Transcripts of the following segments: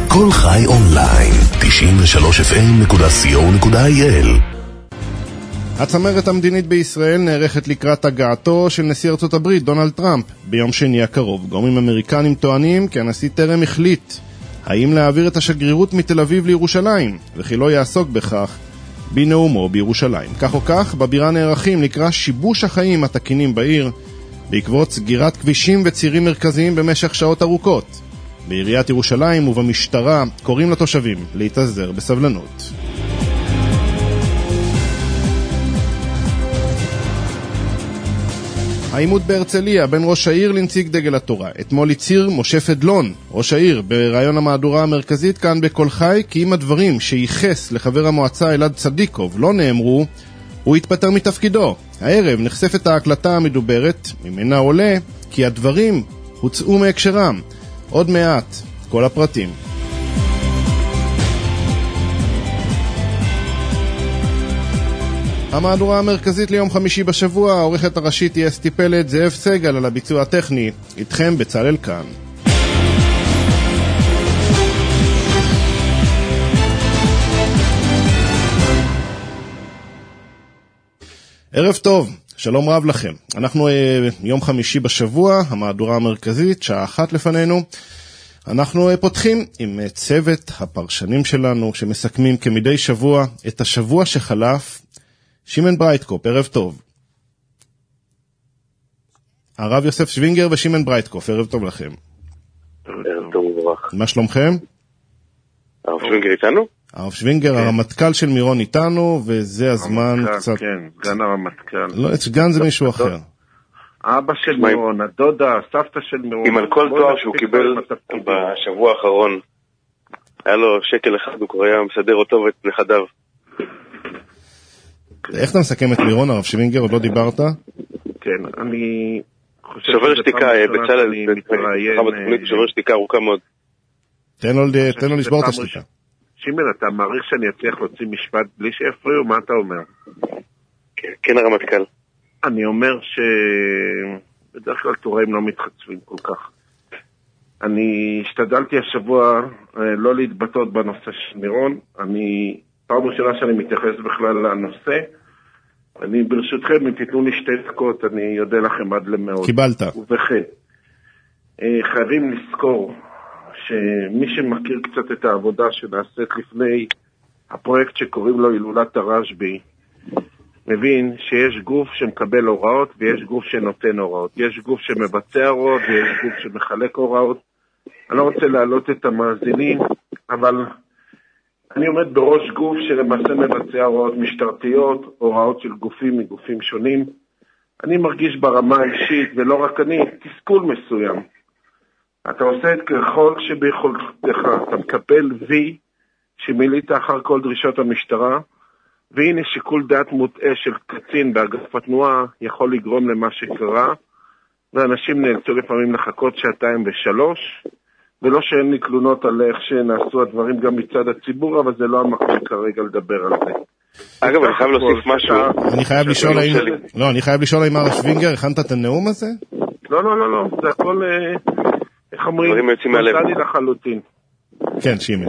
כל חי אונליין, 93fm.co.il. הצמרת המדינית בישראל נערכת לקראת הגעתו של נשיא ארצות הברית דונלד טראמפ ביום שני הקרוב. גורמים אמריקנים טוענים כי הנשיא טרם החליט האם להעביר את השגרירות מתל אביב לירושלים, וכי לא יעסוק בכך בנאומו בירושלים. כך או כך, בבירה נערכים לקראת שיבוש החיים התקינים בעיר בעקבות סגירת כבישים וצירים מרכזיים במשך שעות ארוכות. בעיריית ירושלים ובמשטרה קוראים לתושבים להתאזר בסבלנות. העימות בהרצליה בין ראש העיר לנציג דגל התורה. אתמול הצהיר משה פדלון, ראש העיר, ברעיון המהדורה המרכזית כאן בכל חי, כי אם הדברים שייחס לחבר המועצה אלעד צדיקוב לא נאמרו, הוא יתפטר מתפקידו. הערב נחשפת ההקלטה המדוברת, ממנה עולה כי הדברים הוצאו מהקשרם. עוד מעט, כל הפרטים. המהדורה המרכזית ליום חמישי בשבוע, העורכת הראשית היא אסתי פלד, זאב סגל על הביצוע הטכני, איתכם בצלאל כאן. ערב טוב, שלום רב לכם. אנחנו יום חמישי בשבוע, המהדורה המרכזית, שעה 1 לפנינו. אנחנו פותחים עם צוות הפרשנים שלנו שמסכמים כמדי שבוע את השבוע שחלף. שימן ברייטקופ, ערב טוב. הרב יוסף שווינגר ושימן ברייטקופ, ערב טוב לכם. ערב טוב וברח. מה שלומכם? הרב שווינגר איתנו? הרב שווינגר, הרמטכ"ל של מירון איתנו, וזה הזמן קצת... כן, סגן הרמטכ"ל. לא, סגן זה מישהו אחר. אבא של מירון, הדודה, הסבתא של מירון. עם על כל תואר שהוא קיבל בשבוע האחרון, היה לו שקל אחד, הוא כבר היה מסדר אותו ואת נכדיו. איך אתה מסכם את מירון, הרב שווינגר? עוד לא דיברת? כן, אני חושב... שובר שתיקה, בצלאל, שובר שתיקה ארוכה מאוד. תן לו לשבור את השתיקה. שימן, אתה מעריך שאני אצליח להוציא משפט בלי שיפריעו? מה אתה אומר? כן, הרמטכ"ל. אני אומר שבדרך כלל תוראים לא מתחצפים כל כך. אני השתדלתי השבוע לא להתבטאות בנושא של מירון. אני פעם ראשונה שאני מתייחס בכלל לנושא. אני ברשותכם, אם תיתנו לי 2 דקות, אני יודע לכם עד למאות. קיבלת. ובכן, חייבים לזכור שמי שמכיר קצת את העבודה שנעשית לפני הפרויקט שקוראים לו הילולת הרשב"י, מבין שיש גוף שמקבל הוראות ויש גוף שנותן הוראות. יש גוף שמבצע הוראות ויש גוף שמחלק הוראות. אני לא רוצה להעלות את המאזינים, אבל אני עומד בראש גוף שלמעשה מבצע הוראות משטרתיות, הוראות של גופים מגופים שונים. אני מרגיש ברמה האישית, ולא רק אני, תסכול מסוים. אתה עושה את ככל שביכולתך, אתה מקבל וי שמילית אחר כל דרישות המשטרה, והנה שיקול דעת מוטעה של קצין באגף התנועה יכול לגרום למה שקרה, ואנשים נאלצו לפעמים לחכות 2 ו3, ולא שאין לי תלונות על איך שנעשו הדברים גם מצד הציבור, אבל זה לא המקום כרגע לדבר על זה. אגב, אני חייב להוסיף משהו. אני חייב לשאול האם הרב שווינגר, הכנת את הנאום הזה? לא, זה הכל, איך אומרים, מצאני לחלוטין. כן, שימן.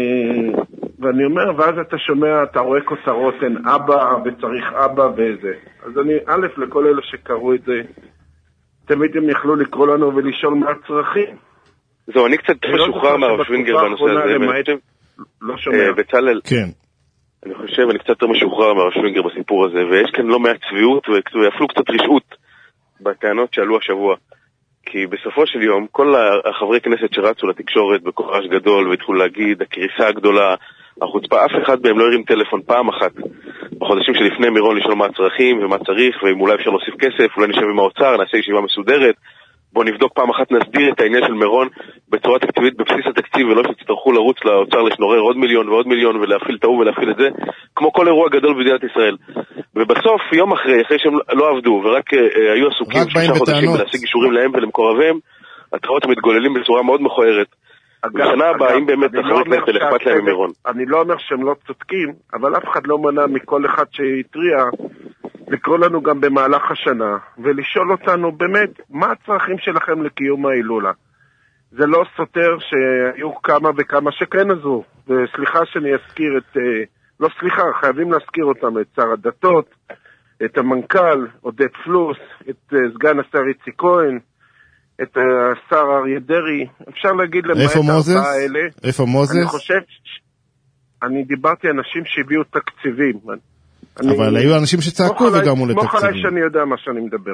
ואני אומר, ואז אתה שומע, אתה רואה כותרות, אין אבא וצריך אבא וזה. אז אני, א', לכל אלה שקראו את זה, תמיד הם יכלו לקרוא לנו ולשאול מה הצרכים. זהו, אני קצת משוחרר מהרב שווינגר בנושא הזה. לא שומע. בצלאל. כן. אני חושב, אני קצת יותר משוחרר מהרב שווינגר בסיפור הזה, ויש כאן לא מעט צביעות ואפילו קצת רשעות בטענות שעלו השבוע. כי בסופו של יום, כל החברי כנסת שרצו לתקשורת בכל רעש גדול והתחילו להגיד, הקריסה הגדולה, החוצפה, אף אחד מהם לא הרים טלפון פעם אחת בחודשים שלפני מירון לשאול מה הצרכים ומה צריך, ואם אולי אפשר להוסיף כסף, אולי נשב עם האוצר, נעשה ישיבה מסודרת, בוא נבדוק פעם אחת, נסדיר את העניין של מירון בצורה תקציבית בבסיס התקציב, ולא שתצטרכו לרוץ לאוצר לשנורר עוד מיליון ועוד מיליון ולהפעיל את ההוא ולהפעיל את זה, כמו כל אירוע גדול במדינת ישראל. ובסוף, יום אחרי שהם לא עבדו ורק היו עסוקים 6 חודשים להשיג אישורים להם ולמקורביהם, התראות מתגוללים בצורה מאוד מכוערת. בשנה הבאה, אם באמת אחרי כנסת אכפת להם ממירון. אני לא אומר שהם לא צודקים, אבל אף אחד לא מנע מכל אחד שהטריע לקרוא לנו גם במהלך השנה ולשאול אותנו באמת מה הצרכים שלכם לקיום ההילולה. זה לא סותר שהיו כמה וכמה שכן עזרו. וסליחה שאני אזכיר לא סליחה, חייבים להזכיר אותם, את שר הדתות, את המנכ"ל, עודד פלוס, את סגן השר איציק כהן, את השר אריה דרעי. אפשר להגיד להם איפה מוזס? איפה מוזס? אני חושב, אני דיברתי אנשים שהביאו תקציבים. אבל היו אנשים שצעקו וגרמו לתקציבים. סמוך עליי שאני יודע מה שאני מדבר.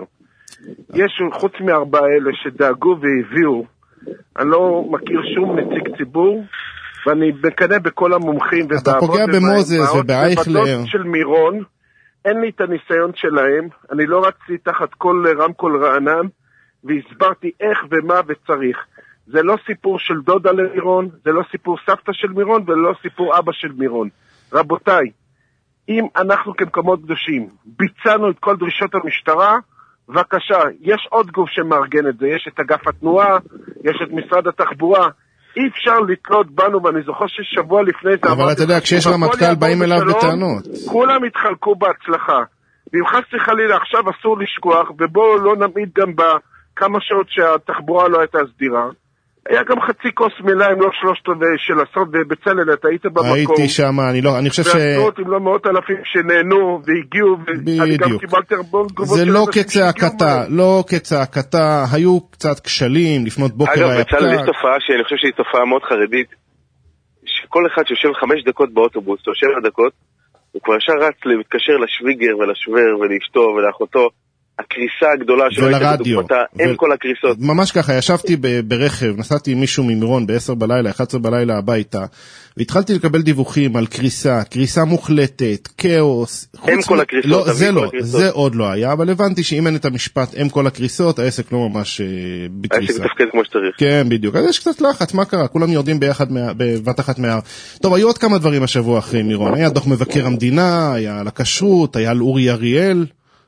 יש חוץ מ4 אלה שדאגו והביאו, אני לא מכיר שום נציג ציבור, ואני מקנא בכל המומחים. אתה פוגע במוזס ובאייכלר. ובדות של מירון, אין לי את הניסיון שלהם, אני לא רצתי תחת כל רמקול רענן, והסברתי איך ומה וצריך. זה לא סיפור של דודה למירון, זה לא סיפור סבתא של מירון, ולא סיפור אבא של מירון. רבותיי, אם אנחנו כמקומות קדושים ביצענו את כל דרישות המשטרה, בבקשה, יש עוד גוף שמארגן את זה, יש את אגף התנועה, יש את משרד התחבורה, אי אפשר לתלות בנו, ואני זוכר ששבוע לפני זה... אבל אתה יודע, כשיש רמטכ"ל באים אליו בטענות. כולם התחלקו בהצלחה, ואם חס וחלילה עכשיו אסור לשכוח, ובואו לא נעמיד גם בכמה שעות שהתחבורה לא הייתה סדירה, היה גם חצי כוס מילה, אם לא 3/4 של הסוד, ובצלאל, אתה היית במקום. הייתי שם, אני חושב ועשרות, אם לא 100,000 שנהנו והגיעו, ואני גם קיבלתי הרבה תגובות. זה לא כצעקתה, לא כצעקתה, היו קצת כשלים, לפנות בוקר היה פקק. אגב, בצלאל, יש תופעה שאני חושב שהיא תופעה מאוד חרדית, שכל אחד שיושב 5 דקות באוטובוס, או 7 דקות, הוא כבר ישר רץ להתקשר לשוויגר ולשוור ולאשתו ולאחותו, הקריסה הגדולה שלא הייתה בדוקפתה, אין כל הקריסות. ממש ככה, ישבתי ברכב, נסעתי עם מישהו ממירון ב-10 בלילה, 11 בלילה הביתה, והתחלתי לקבל דיווחים על קריסה מוחלטת, כאוס. אין כל הקריסות. לא, זה עוד לא היה, אבל הבנתי שאם אין את המשפט, אין כל הקריסות, העסק לא ממש בקריסה. העסק מתפקד כמו שצריך. כן, בדיוק. אז יש קצת לחץ, מה קרה? כולם יורדים ביחד בבת אחת מהר. טוב, היו עוד כמה דברים השבוע אחרי מירון. היה דוח מבקר המדינה, היה על הכשרות, היה על אורי אריאל.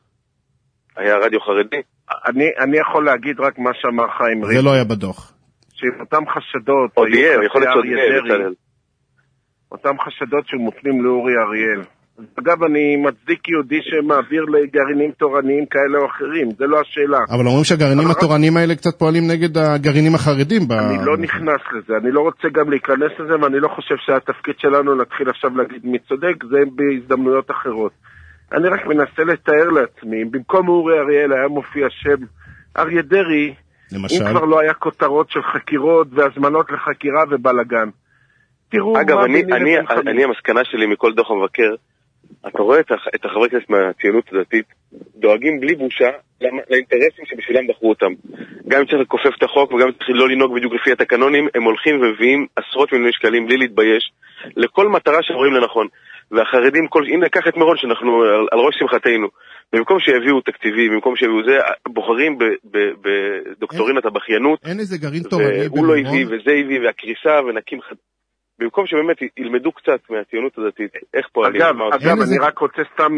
היה רדיו חרדי? אני יכול להגיד רק מה שאמר חיים ריבלין. זה לא היה בדוח. שעם אותם חשדות, עוד יהיה, יכול להיות שעוד יהיה. אותם חשדות שמופנים לאורי אריאל. אגב, אני מצדיק יהודי שמעביר לגרעינים תורניים כאלה או אחרים, זה לא השאלה. אבל אומרים שהגרעינים התורניים האלה קצת פועלים נגד הגרעינים החרדים. אני לא נכנס לזה, אני לא רוצה גם להיכנס לזה, ואני לא חושב שהתפקיד שלנו להתחיל עכשיו להגיד מי צודק, זה בהזדמנויות אחרות. אני רק מנסה לתאר לעצמי, במקום אורי אריאל היה מופיע שם אריה דרעי, אם כבר לא היה כותרות של חקירות והזמנות לחקירה ובלגן. תראו, אגב, אני המסקנה שלי מכל דוח המבקר, אתה רואה את החברי כנסת מהציונות הדתית, דואגים בלי בושה לאינטרסים שבשבילם בחרו אותם. גם אם צריך לכופף את החוק וגם אם צריך לא לנהוג בדיוק לפי התקנונים, הם הולכים ומביאים עשרות מיליוני שקלים בלי להתבייש, לכל מטרה שרואים לנכון. והחרדים, הנה קח את מירון שאנחנו על ראש שמחתנו, במקום שיביאו תקציבים, במקום שיביאו זה, בוחרים בדוקטורינת הבכיינות, אין איזה גרעין תורני הוא לא הביא וזה הביא והקריסה ונקים במקום שבאמת ילמדו קצת מהציונות הדתית, איך פועלים. אגב, אני רק רוצה סתם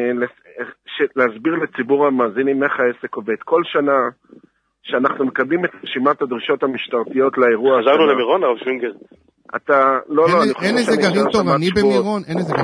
להסביר לציבור המאזינים איך העסק עובד. כל שנה שאנחנו מקבלים את רשימת הדרישות המשטרתיות לאירוע... חזרנו למירון, הרב שווינגר. אין איזה גרעין תורני במירון,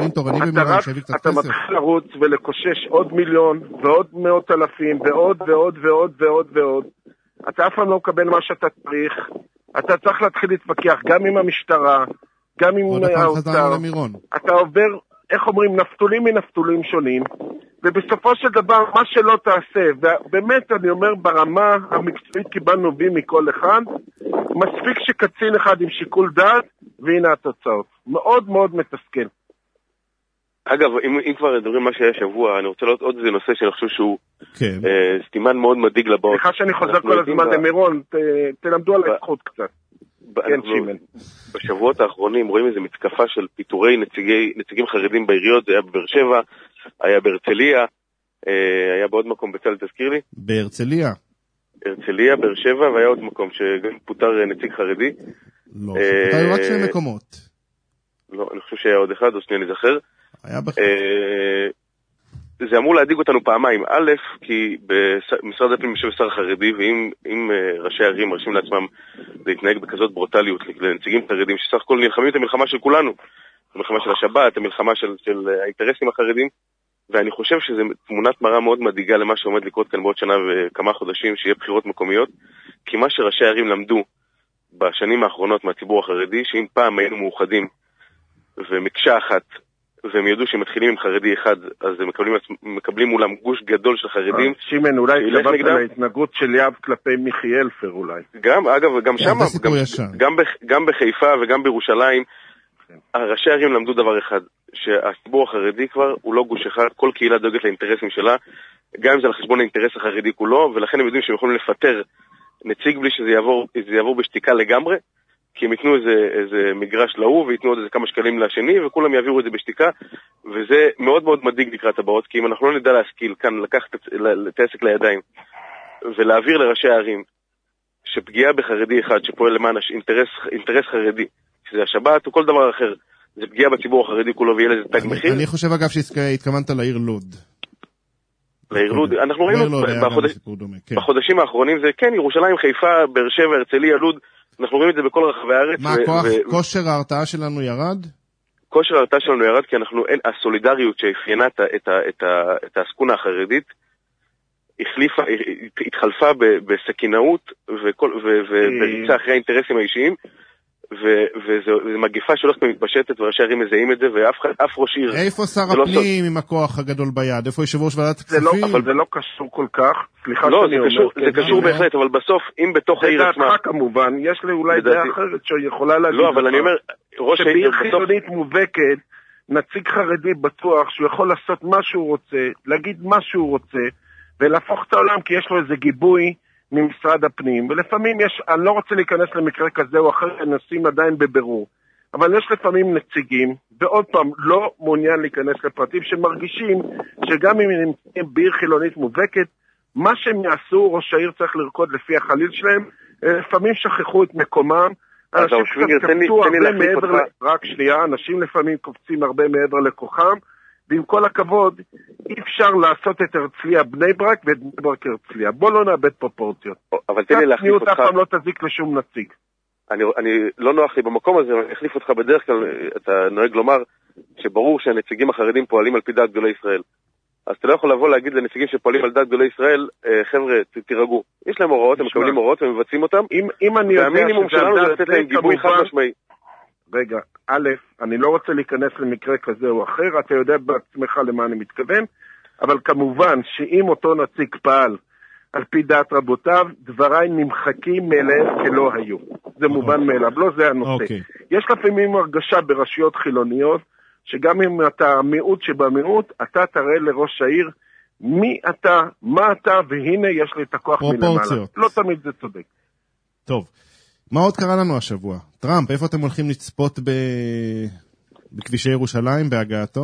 אתה מתחיל לרוץ ולקושש עוד מיליון ועוד 100,000 ועוד ועוד ועוד ועוד ועוד. אתה אף פעם לא מקבל מה שאתה צריך, אתה צריך להתחיל להתווכח גם עם המשטרה, גם עם האוצר. אתה עובר, איך אומרים, נפתולים מנפתולים שונים, ובסופו של דבר מה שלא תעשה, ובאמת אני אומר ברמה המקצועית קיבלנו בי מכל אחד, מספיק שקצין אחד עם שיקול דעת, והנה התוצאות. מאוד מאוד מתסכל. אגב, אם כבר מדברים מה שהיה שבוע, אני רוצה לראות עוד איזה נושא שאני חושב שהוא סתימן מאוד מדאיג לבאות. סליחה שאני חוזר כל הזמן למירון, תלמדו על הזכות קצת. כן, שימן. בשבועות האחרונים רואים איזו מתקפה של פיטורי נציגים חרדים בעיריות, זה היה בבאר שבע, היה בהרצליה, היה בעוד מקום, בצל תזכיר לי? בהרצליה. הרצליה, באר שבע, והיה עוד מקום שגם פוטר נציג חרדי. לא, פוטר רק 2 מקומות. לא, אני חושב שהיה עוד אחד, או שנייה נזכר. היה בכלל. זה אמור להדיג אותנו פעמיים. א', כי במשרד הפנים יושב שר חרדי, ואם ראשי ערים מרשים לעצמם להתנהג בכזאת ברוטליות לנציגים חרדים, שסך הכל נלחמים את המלחמה של כולנו, המלחמה של השבת, המלחמה של האינטרסים החרדים, ואני חושב שזו תמונת מראה מאוד מדאיגה למה שעומד לקרות כאן בעוד שנה וכמה חודשים, שיהיה בחירות מקומיות, כי מה שראשי ערים למדו בשנים האחרונות מהציבור החרדי, שאם פעם היינו מאוחדים ומקשה אחת, והם ידעו שמתחילים עם חרדי אחד, אז הם מקבלים מולם גוש גדול של חרדים. שימן, אולי התלבט על ההתנגדות של יאב כלפי מיכי אלפר אולי. גם, אגב, גם שם, גם בחיפה וגם בירושלים, הראשי הערים למדו דבר אחד, שהציבור החרדי כבר הוא לא גוש אחד, כל קהילה דואגת לאינטרסים שלה, גם אם זה על חשבון האינטרס החרדי כולו, ולכן הם יודעים שהם יכולים לפטר נציג בלי שזה יעבור בשתיקה לגמרי, כי הם ייתנו איזה מגרש להוא, וייתנו עוד איזה כמה שקלים לשני, וכולם יעבירו את זה בשתיקה, וזה מאוד מאוד מדאיג לקראת הבאות, כי אם אנחנו לא נדע להשכיל כאן, לקחת את העסק לידיים, ולהעביר לראשי הערים, שפגיעה בחרדי אחד, שפועל למען אינטרס חרדי, שזה השבת או כל דבר אחר, זה פגיעה בציבור החרדי כולו, ויהיה לזה תג מחיר. אני חושב אגב שהתכוונת לעיר לוד. לעיר לוד, אנחנו ראינו בחודשים האחרונים, זה כן, ירושלים, חיפה, באר שבע, הרצליה, לוד, אנחנו רואים את זה בכל רחבי הארץ. מה, כושר ההרתעה שלנו ירד? כושר ההרתעה שלנו ירד, כי הסולידריות שהפיינה את העסקונה החרדית, התחלפה בסכינאות, ובריצה אחרי האינטרסים האישיים, וזו מגפה שהולכת ומתפשטת, וראשי ערים מזהים את זה, ואף ראש עיר... איפה שר הפנים עם הכוח הגדול ביד? איפה יושב ראש ועדת הכספים? אבל זה לא קשור כל כך. סליחה לא, שאני אומר. זה קשור בהחלט, אבל בסוף, אם בתוך העיר עצמה... לדעתך כמובן, יש לי אולי דעה אחרת שיכולה להגיד... לא, אבל אני אומר, ראש העיר בסוף... שבעיר חילונית מובהקת, נציג חרדי בטוח שהוא יכול לעשות מה שהוא רוצה, להגיד מה שהוא רוצה, ולהפוך את העולם, כי יש לו איזה גיבוי ממשרד הפנים, ולפעמים יש, אני לא רוצה להיכנס למקרה כזה או אחר, נשים עדיין בבירור, אבל יש לפעמים נציגים, ועוד פעם, לא מעוניין להיכנס לפרטים, שמרגישים שגם אם הם נמצאים בעיר חילונית מובהקת, מה שהם יעשו, ראש העיר צריך לרקוד לפי החליל שלהם, לפעמים שכחו את מקומם, אנשים קצת קפצו הרבה מעבר, רק שנייה, אנשים לפעמים קופצים הרבה מעבר לכוחם, ועם כל הכבוד, אי אפשר לעשות את הרצליה בני ברק ואת בני ברק הרצליה. בוא לא נאבד פרופורציות. אבל תן לי להחליף אותך. אף פעם לא תזיק לשום נציג. אני לא נוח לי במקום הזה, אני אחליף אותך בדרך כלל, אתה נוהג לומר שברור שהנציגים החרדים פועלים על פי דעת גדולי ישראל. אז אתה לא יכול לבוא להגיד לנציגים שפועלים על דעת גדולי ישראל, חבר'ה, תירגעו. יש להם הוראות, הם מקבלים הוראות ומבצעים אותם. והמינימום שלנו זה לתת להם גיבוי חד משמעי. רגע, א', אני לא רוצה להיכנס למקרה כזה או אחר, אתה יודע בעצמך למה אני מתכוון, אבל כמובן שאם אותו נציג פעל על פי דעת רבותיו, דבריי נמחקים מאליהם כלא היו. זה מובן מאליו, לא זה הנושא. יש לפעמים הרגשה ברשויות חילוניות, שגם אם אתה מיעוט שבמיעוט, אתה תראה לראש העיר מי אתה, מה אתה, והנה יש לי את הכוח מלמעלה. לא תמיד זה צודק. טוב. מה עוד קרה לנו השבוע? טראמפ, איפה אתם הולכים לצפות בכבישי ירושלים, בהגעתו?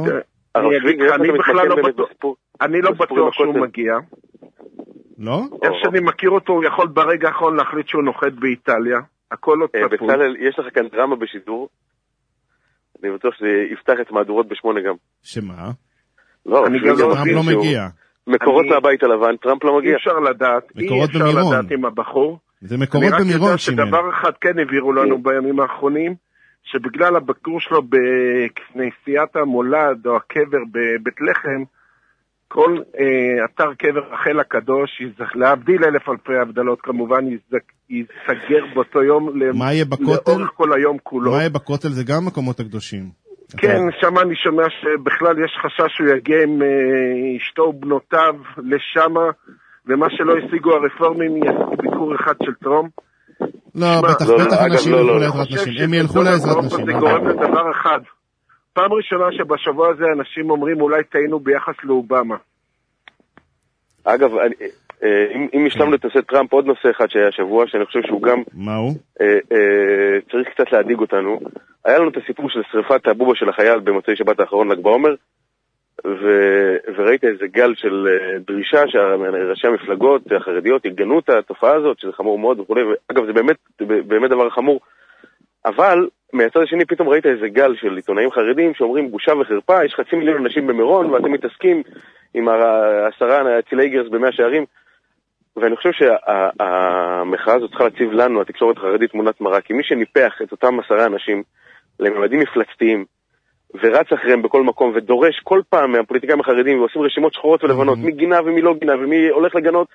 אני לא בטוח שהוא מגיע. לא? איך שאני מכיר אותו, הוא יכול ברגע האחרון להחליט שהוא נוחת באיטליה. הכל לא צפוי. בצלאל, יש לך כאן דרמה בשידור. אני בטוח שזה יפתח את מהדורות ב8 גם. שמה? לא, טראמפ לא מגיע. מקורות מהבית הלבן, טראמפ לא מגיע. אי אפשר לדעת עם הבחור. זה מקורות במירון, שימן. שדבר אחד כן העבירו לנו בימים האחרונים, שבגלל הביקור שלו בכנסיית המולד או הקבר בבית לחם, כל אתר קבר רחל הקדוש, להבדיל אלף אלפי הבדלות כמובן, ייסגר באותו יום לאורך כל היום כולו. מה יהיה בכותל? זה גם מקומות הקדושים. כן, שם אני שומע שבכלל יש חשש שהוא יגיע עם אשתו ובנותיו לשמה, ומה שלא השיגו הרפורמים יעשו ביקור אחד של טראמפ. לא, בטח אנשים ילכו לעזרת נשים. הם ילכו לעזרת נשים. זה גורם לדבר אחד. פעם ראשונה שבשבוע הזה אנשים אומרים אולי טעינו ביחס לאובמה. אגב, אם השלמנו את נושא טראמפ, עוד נושא אחד שהיה השבוע, שאני חושב שהוא גם... מה הוא? צריך קצת להדיג אותנו. היה לנו את הסיפור של שריפת הבובה של החייל במוצאי שבת האחרון ל"ג בעומר, וראית איזה גל של דרישה שראשי המפלגות החרדיות יגנו את התופעה הזאת, שזה חמור מאוד וכו'. אגב, זה באמת דבר חמור. אבל מהצד השני פתאום ראית איזה גל של עיתונאים חרדים שאומרים בושה וחרפה, יש 500,000 אנשים במירון ואתם מתעסקים עם 10 צילי גרס ב100 שערים. ואני חושב שהמחאה הזאת צריכה להציב לנו, התקשורת החרדית, תמונת מראה, כי מי שניפח את אותם 10 אנשים לממדים מפלצתיים, ורץ אחריהם בכל מקום, ודורש כל פעם מהפוליטיקאים החרדים, ועושים רשימות שחורות ולבנות, מי גינה ומי לא גינה, ומי הולך לגנות,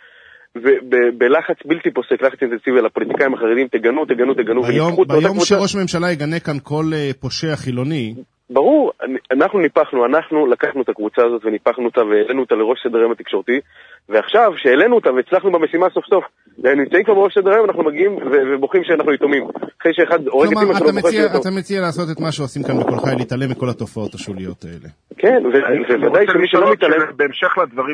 ובלחץ בלתי פוסק, לחץ אינטנסיבי על הפוליטיקאים החרדים, תגנו, ביום שראש ממשלה יגנה כאן כל פושע חילוני, ברור, אנחנו לקחנו את הקבוצה הזאת וניפחנו אותה והעלינו אותה לראש סדר היום התקשורתי, ועכשיו שהעלינו אותה והצלחנו במשימה סוף סוף, נמצאים כבר בראש סדר היום, אנחנו מגיעים ובוכים שאנחנו יתומים. אחרי שאחד הורג את אמא שלו בוחר שיהיה טוב. אתה מציע לעשות את מה שעושים כאן בכל חי, להתעלם מכל התופעות השוליות האלה. כן, וודאי שמי שלא מתעלם... בהמשך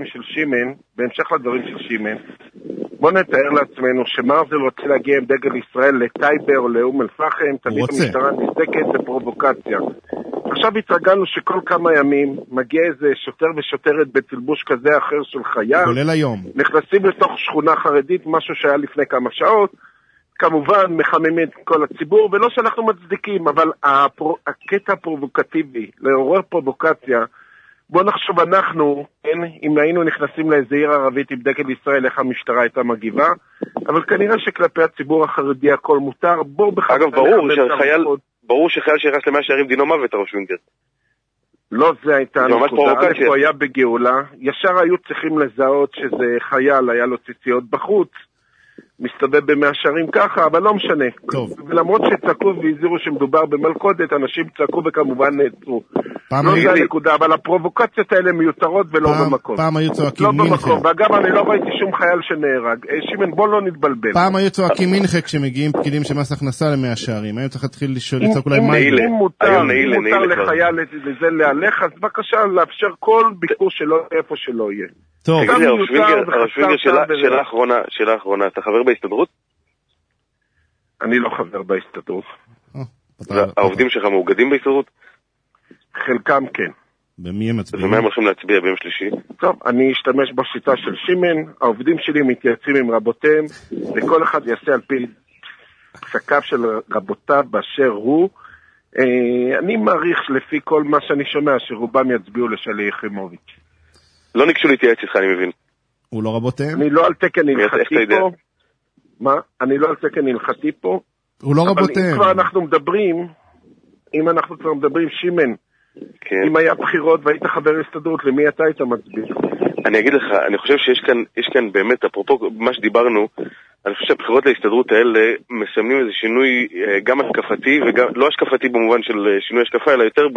לדברים של שימן, בוא נתאר לעצמנו שמרזל רוצה להגיע עם דגל ישראל לטייבה או לאום אל-פחם, תמיד המשטרה נזדקת בפרובוקציה. עכשיו התרגלנו שכל כמה ימים מגיע איזה שוטר ושוטרת בתלבוש כזה אחר של חייל, כולל היום, נכנסים לתוך שכונה חרדית, משהו שהיה לפני כמה שעות, כמובן מחממים את כל הציבור, ולא שאנחנו מצדיקים, אבל הקטע הפרובוקטיבי, לעורר פרובוקציה, בוא נחשוב אנחנו, אם היינו נכנסים לאיזה עיר ערבית עם דגל ישראל, איך המשטרה הייתה מגיבה, אבל כנראה שכלפי הציבור החרדי הכל מותר, אגב, ברור שחייל שיחס למאה שערים דינו מוות, הרב שווינגר. לא, זה הייתה הנקודה, הוא היה בגאולה, ישר היו צריכים לזהות שזה חייל, היה לו ציציות בחוץ, מסתובב במאה שערים ככה, אבל לא משנה. טוב. ולמרות שצעקו והזהירו שמדובר במלכודת, אנשים צעקו וכמובן נעצרו. לא זה הנקודה, אבל הפרובוקציות האלה מיותרות ולא במקום. פעם היו צועקים מינכה. לא במקום, ואגב אני לא ראיתי שום חייל שנהרג. שימן, בוא לא נתבלבל. פעם היו צועקים מינכה כשמגיעים פקידים שמס הכנסה למאה שערים. היום צריך להתחיל לצעוק אולי מיילה. אם מותר לחייל לזה להלך, אז בבקשה לאפשר כל ביקור שלא איפה שלא יהיה. טוב. הרב שווינגר, שאלה אחרונה, אתה חבר בהסתדרות? אני לא חבר בהסתדרות. העובדים שלך מאוגדים בהסתדרות? חלקם כן. במי הם מצביעים? ומה הם הולכים להצביע ביום שלישי? טוב, אני אשתמש בשיטה של שימן, העובדים שלי מתייעצים עם רבותיהם, וכל אחד יעשה על פי פסקיו של רבותיו באשר הוא. אני מעריך לפי כל מה שאני שומע שרובם יצביעו לשלי יחימוביץ'. לא ניגשו להתייעץ איתך, אני מבין. הוא לא רבותיהם? אני לא על תקן הלכתי פה. מה? אני לא על תקן הלכתי פה. הוא לא רבותיהם. אבל אם אנחנו כבר מדברים, שימן, אם היה בחירות והיית חבר הסתדרות, למי אתה היית מצביע? אני אגיד לך, אני חושב שיש כאן באמת, אפרופו מה שדיברנו, אני חושב שהבחירות להסתדרות האלה מסמנים איזה שינוי גם השקפתי, וגם לא השקפתי במובן של שינוי השקפה, אלא יותר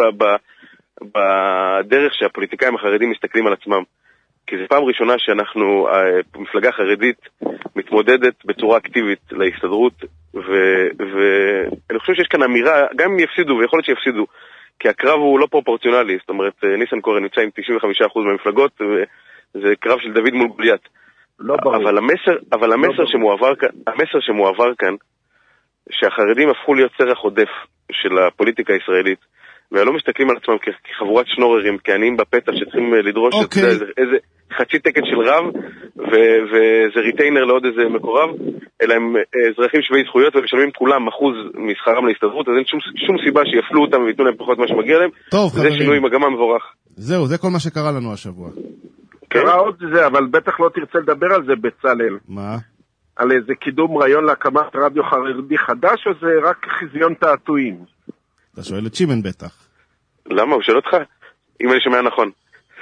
בדרך שהפוליטיקאים החרדים מסתכלים על עצמם. כי זו פעם ראשונה שאנחנו, המפלגה החרדית, מתמודדת בצורה אקטיבית להסתדרות, ואני חושב שיש כאן אמירה, גם אם יפסידו, ויכול להיות שיפסידו, כי הקרב הוא לא פרופורציונלי, זאת אומרת, ניסנקורן נמצא עם 95% מהמפלגות, וזה קרב של דוד מול גוליית. לא ברור. אבל המסר שמועבר כאן, שהחרדים הפכו להיות סרח עודף של הפוליטיקה הישראלית, ולא מסתכלים על עצמם כחבורת שנוררים, כעניים בפתח שצריכים לדרוש איזה חצי תקן של רב, וזה ריטיינר לעוד איזה מקורב, אלא הם אזרחים שווי זכויות ומשלמים כולם אחוז משכרם להסתדרות, אז אין שום סיבה שיפלו אותם ויתנו להם פחות מה שמגיע להם. טוב, זה שינוי מגמה מבורך. זהו, זה כל מה שקרה לנו השבוע. קרה עוד זה, אבל בטח לא תרצה לדבר על זה בצלאל. מה? על איזה קידום רעיון להקמת רדיו חרדי חדש, או זה רק חזיון תעתועים? אתה שואל את שימן בטח. למה? הוא שואל אותך? אם אני שומע נכון.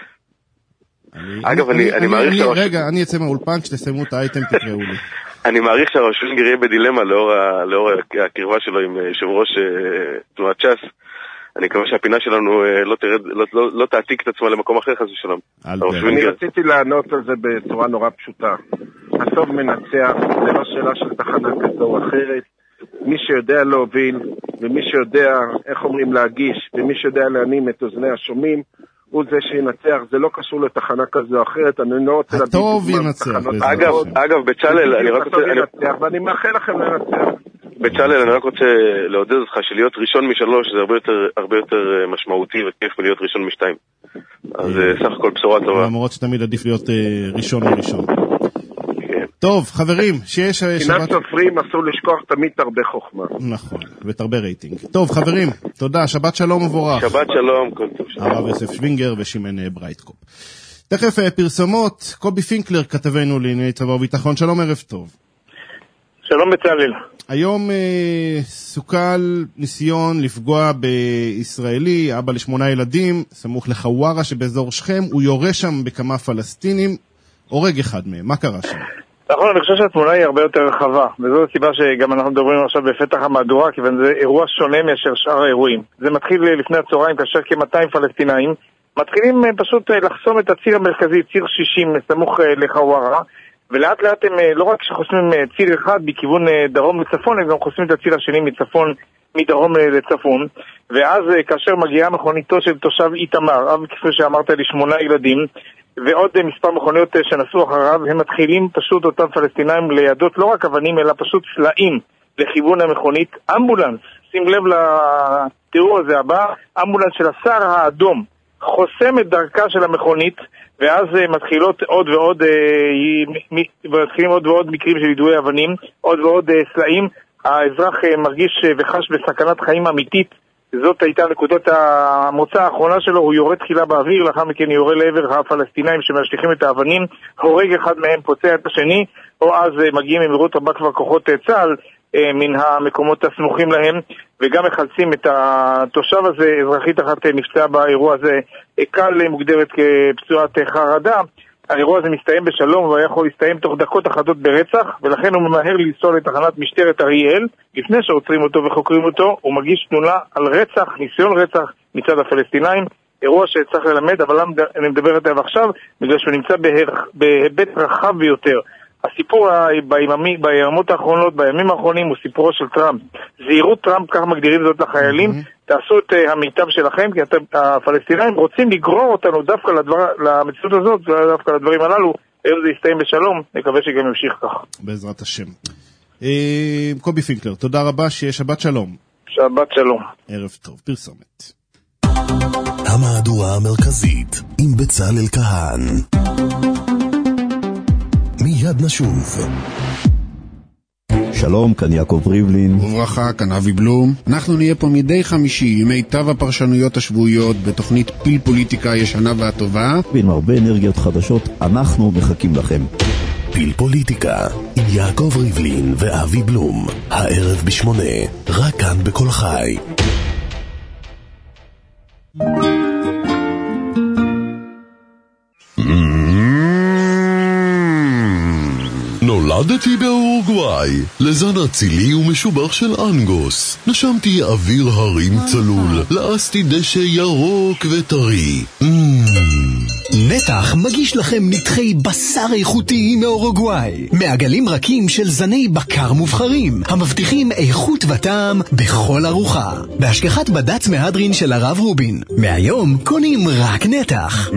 אגב, אני מעריך רגע, אני אצא מהאולפן, כשתסיימו את האייטם תקראו לי. אני מעריך שהרב שווינגר יהיה בדילמה לאור הקרבה שלו עם יושב ראש תנועת ש"ס. אני מקווה שהפינה שלנו לא תעתיק את עצמה למקום אחר, חס ושלום. אני רציתי לענות על זה בצורה נורא פשוטה. הסוף מנצח, זה לא שאלה של תחנה כזו או אחרת. מי שיודע להוביל, ומי שיודע, איך אומרים, להגיש, ומי שיודע להנים את אוזני השומעים, הוא זה שינצח. זה לא קשור לתחנה כזו או אחרת. אני לא רוצה להביא הטוב ינצח. אגב, בצלאל, אני רק רוצה... ואני מאחל לכם לנצח. בצלאל, אני רק רוצה לעודד אותך שלהיות ראשון משלוש זה הרבה יותר משמעותי וכיף מלהיות ראשון משתיים. אז סך הכל בשורה טובה. למרות שתמיד עדיף להיות ראשון מראשון. טוב, חברים, שיש... פינת סופרים אסור לשכוח תמיד תרבה חוכמה. נכון, ותרבה רייטינג. טוב, חברים, תודה, שבת שלום ובורך. שבת שלום, כל טוב. הרב יוסף שווינגר ושימן ברייטקופ. תכף פרסומות, קובי פינקלר כתבנו לענייני צבא וביטחון. שלום, ערב טוב. שלום בצלאל. היום סוכל ניסיון לפגוע בישראלי, אבא ל8 ילדים, סמוך לחווארה שבאזור שכם, הוא יורה שם בכמה פלסטינים, הורג אחד מהם. מה קרה שם? נכון, אני חושב שהתמונה היא הרבה יותר רחבה, וזו הסיבה שגם אנחנו מדברים עכשיו בפתח המהדורה, כיוון זה אירוע שונה מאשר שאר האירועים. זה מתחיל לפני הצהריים, כאשר כ-200 פלסטינאים מתחילים פשוט לחסום את הציר המרכזי, ציר 60, סמוך לחווארה, ולאט לאט הם לא רק שחוסמים ציר אחד בכיוון דרום לצפון, הם גם חוסמים את הציר השני מדרום לצפון, ואז כאשר מגיעה מכוניתו של תושב איתמר, אב כפי שאמרת לי 8 ילדים, ועוד מספר מכוניות שנסעו אחריו, הם מתחילים פשוט אותם פלסטינאים לידות לא רק אבנים אלא פשוט סלעים לכיוון המכונית. אמבולנס, שים לב לתיאור הזה הבא, אמבולנס של הסער האדום חוסם את דרכה של המכונית, ואז מתחילות עוד ועוד מקרים של יידויי אבנים, עוד ועוד סלעים. האזרח מרגיש וחש בסכנת חיים אמיתית. זאת הייתה נקודת המוצא האחרונה שלו, הוא יורד תחילה באוויר, לאחר מכן יורה לעבר הפלסטינאים שמשליכים את האבנים, הורג אחד מהם, פוצע את השני, או אז מגיעים במהירות רבה כבר כוחות צה"ל מן המקומות הסמוכים להם, וגם מחלצים את התושב הזה. אזרחית אחת נפצעה באירוע הזה, קל מוגדרת כפצועת חרדה. האירוע הזה מסתיים בשלום, והוא יכול להסתיים תוך דקות אחדות ברצח, ולכן הוא ממהר לנסוע לתחנת משטרת אריאל. לפני שעוצרים אותו וחוקרים אותו, הוא מגיש תלונה על רצח, ניסיון רצח מצד הפלסטינאים. אירוע שצריך ללמד, אבל אני מדבר עליו עכשיו, בגלל שהוא נמצא בהיבט רחב ביותר. הסיפור בימות האחרונות, בימים האחרונים, הוא סיפורו של טראמפ. זהירות טראמפ, כך מגדירים זאת לחיילים. תעשו את המיטב שלכם, כי הפלסטינאים רוצים לגרור אותנו דווקא למציאות הזאת, דווקא לדברים הללו. היום זה יסתיים בשלום, נקווה שגם ימשיך כך. בעזרת השם. קובי פינקלר, תודה רבה, שיהיה שבת שלום. שבת שלום. ערב טוב, פרסומת. המהדורה המרכזית עם בצלאל כהן. מיד נשוב. שלום, כאן יעקב ריבלין. וברכה, כאן אבי בלום. אנחנו נהיה פה מדי חמישי עם מיטב הפרשנויות השבועיות בתוכנית פיל פוליטיקה הישנה והטובה. ועם הרבה אנרגיות חדשות, אנחנו מחכים לכם. פיל פוליטיקה עם יעקב ריבלין ואבי בלום. הערב ב8, רק כאן בכל חי. נולדתי באורוגוואי, לזן אצילי ומשובח של אנגוס. נשמתי אוויר הרים צלול, לעסתי דשא ירוק וטרי. נתח מגיש לכם נתחי בשר איכותי מאורוגוואי, מעגלים רכים של זני בקר מובחרים, המבטיחים איכות וטעם בכל ארוחה, בהשגחת בד"ץ מהדרין של הרב רובין. מהיום קונים רק נתח.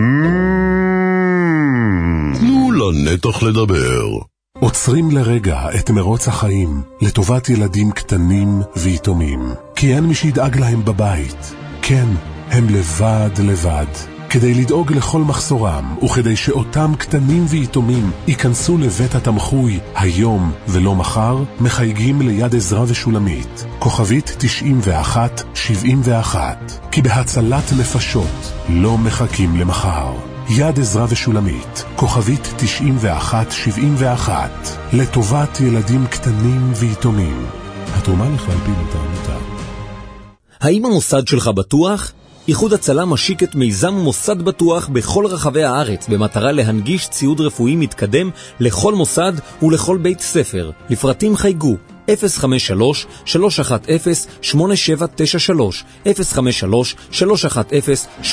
תנו לנתח לדבר. עוצרים לרגע את מרוץ החיים לטובת ילדים קטנים ויתומים, כי אין מי שידאג להם בבית. כן, הם לבד. כדי לדאוג לכל מחסורם, וכדי שאותם קטנים ויתומים ייכנסו לבית התמחוי היום ולא מחר, מחייגים ליד עזרא ושולמית, כוכבית 9171, כי בהצלת נפשות לא מחכים למחר. יד עזרא ושולמית, כוכבית 9171, לטובת ילדים קטנים ויתומים. התרומה לכלל פעילות העמותה. האם המוסד שלך בטוח? איחוד הצלה משיק את מיזם מוסד בטוח בכל רחבי הארץ במטרה להנגיש ציוד רפואי מתקדם לכל מוסד ולכל בית ספר. לפרטים חייגו 053-310-8793, 053-310-8793.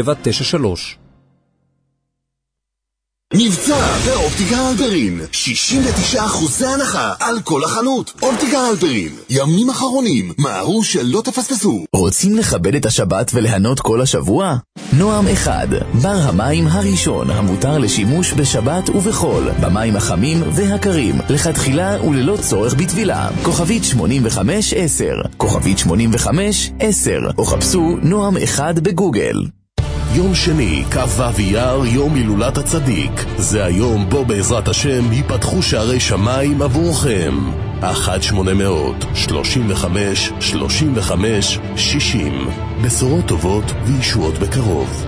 מבצע באופטיקה הלפרין, 69% הנחה על כל החנות. אופטיקה הלפרין, ימים אחרונים, מהרו שלא תפספסו. רוצים לכבד את השבת וליהנות כל השבוע? נועם 1, בר המים הראשון המותר לשימוש בשבת ובחול, במים החמים והקרים, לכתחילה וללא צורך בטבילה. כוכבית 8510, כוכבית 8510, או חפשו נועם 1 בגוגל. יום שני, כ"ו אייר, יום הילולת הצדיק. זה היום בו בעזרת השם ייפתחו שערי שמיים עבורכם. 1-800-35-35-60. בשורות טובות וישועות בקרוב.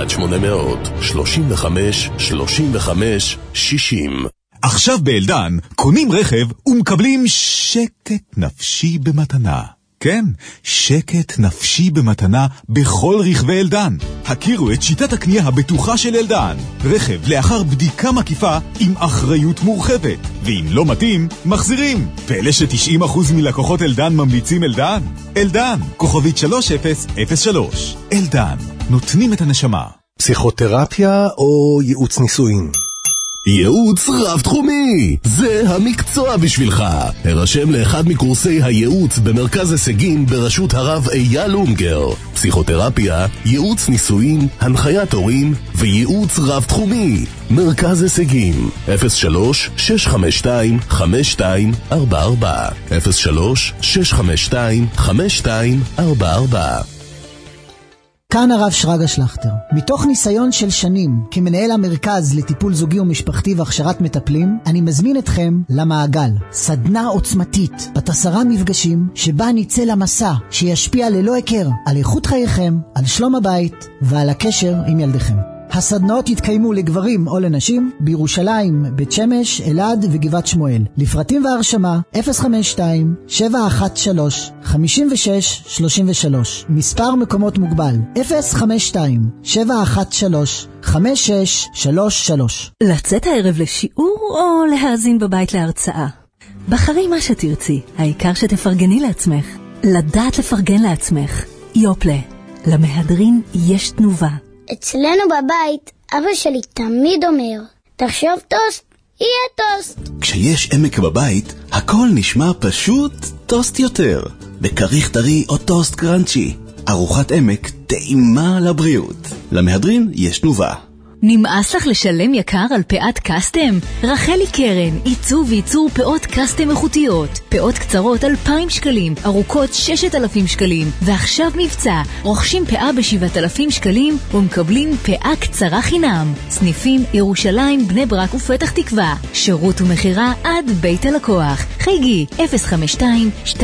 1-800-35-35-60. עכשיו באלדן, קונים רכב ומקבלים שקט נפשי במתנה. כן, שקט נפשי במתנה בכל רכבי אלדן. הכירו את שיטת הקנייה הבטוחה של אלדן. רכב לאחר בדיקה מקיפה עם אחריות מורחבת. ואם לא מתאים, מחזירים. ואלה ש90% מלקוחות אלדן ממליצים אלדן. אלדן, כוכבית 3003. אלדן, נותנים את הנשמה. פסיכותרפיה או ייעוץ נישואין? ייעוץ רב-תחומי, זה המקצוע בשבילך. הרשם לאחד מקורסי הייעוץ במרכז הישגים בראשות הרב אייל אונגר. פסיכותרפיה, ייעוץ נישואין, הנחיית הורים וייעוץ רב-תחומי. מרכז הישגים 03-652-5244 03-652-5244. כאן הרב שרגא שלכטר. מתוך ניסיון של שנים כמנהל המרכז לטיפול זוגי ומשפחתי והכשרת מטפלים, אני מזמין אתכם למעגל. סדנה עוצמתית, בת 10 מפגשים, שבה ניצא למסע שישפיע ללא הכר על איכות חייכם, על שלום הבית ועל הקשר עם ילדיכם. הסדנאות יתקיימו לגברים או לנשים בירושלים, בית שמש, אלעד וגבעת שמואל. לפרטים והרשמה 052-713-5633. מספר מקומות מוגבל 052-713-5633. לצאת הערב לשיעור או להאזין בבית להרצאה? בחרי מה שתרצי, העיקר שתפרגני לעצמך. לדעת לפרגן לעצמך. יופלה, למהדרין יש תנובה. אצלנו בבית, אבא שלי תמיד אומר, תחשוב טוסט, יהיה טוסט. כשיש עמק בבית, הכל נשמע פשוט טוסט יותר. בכריך טרי או טוסט קרנצ'י. ארוחת עמק טעימה לבריאות. למהדרין יש תנובה. נמאס לך לשלם יקר על פאות קסטם? רחלי קרן, עיצוב וייצור פאות קסטם איכותיות. פאות קצרות 2,000 שקלים, ארוכות 6,000 שקלים. ועכשיו מבצע, רוכשים פאה ב7,000 שקלים ומקבלים פאה קצרה חינם. סניפים ירושלים, בני ברק ופתח תקווה. שירות ומחירה עד בית הלקוח. חייגי 052-249-9956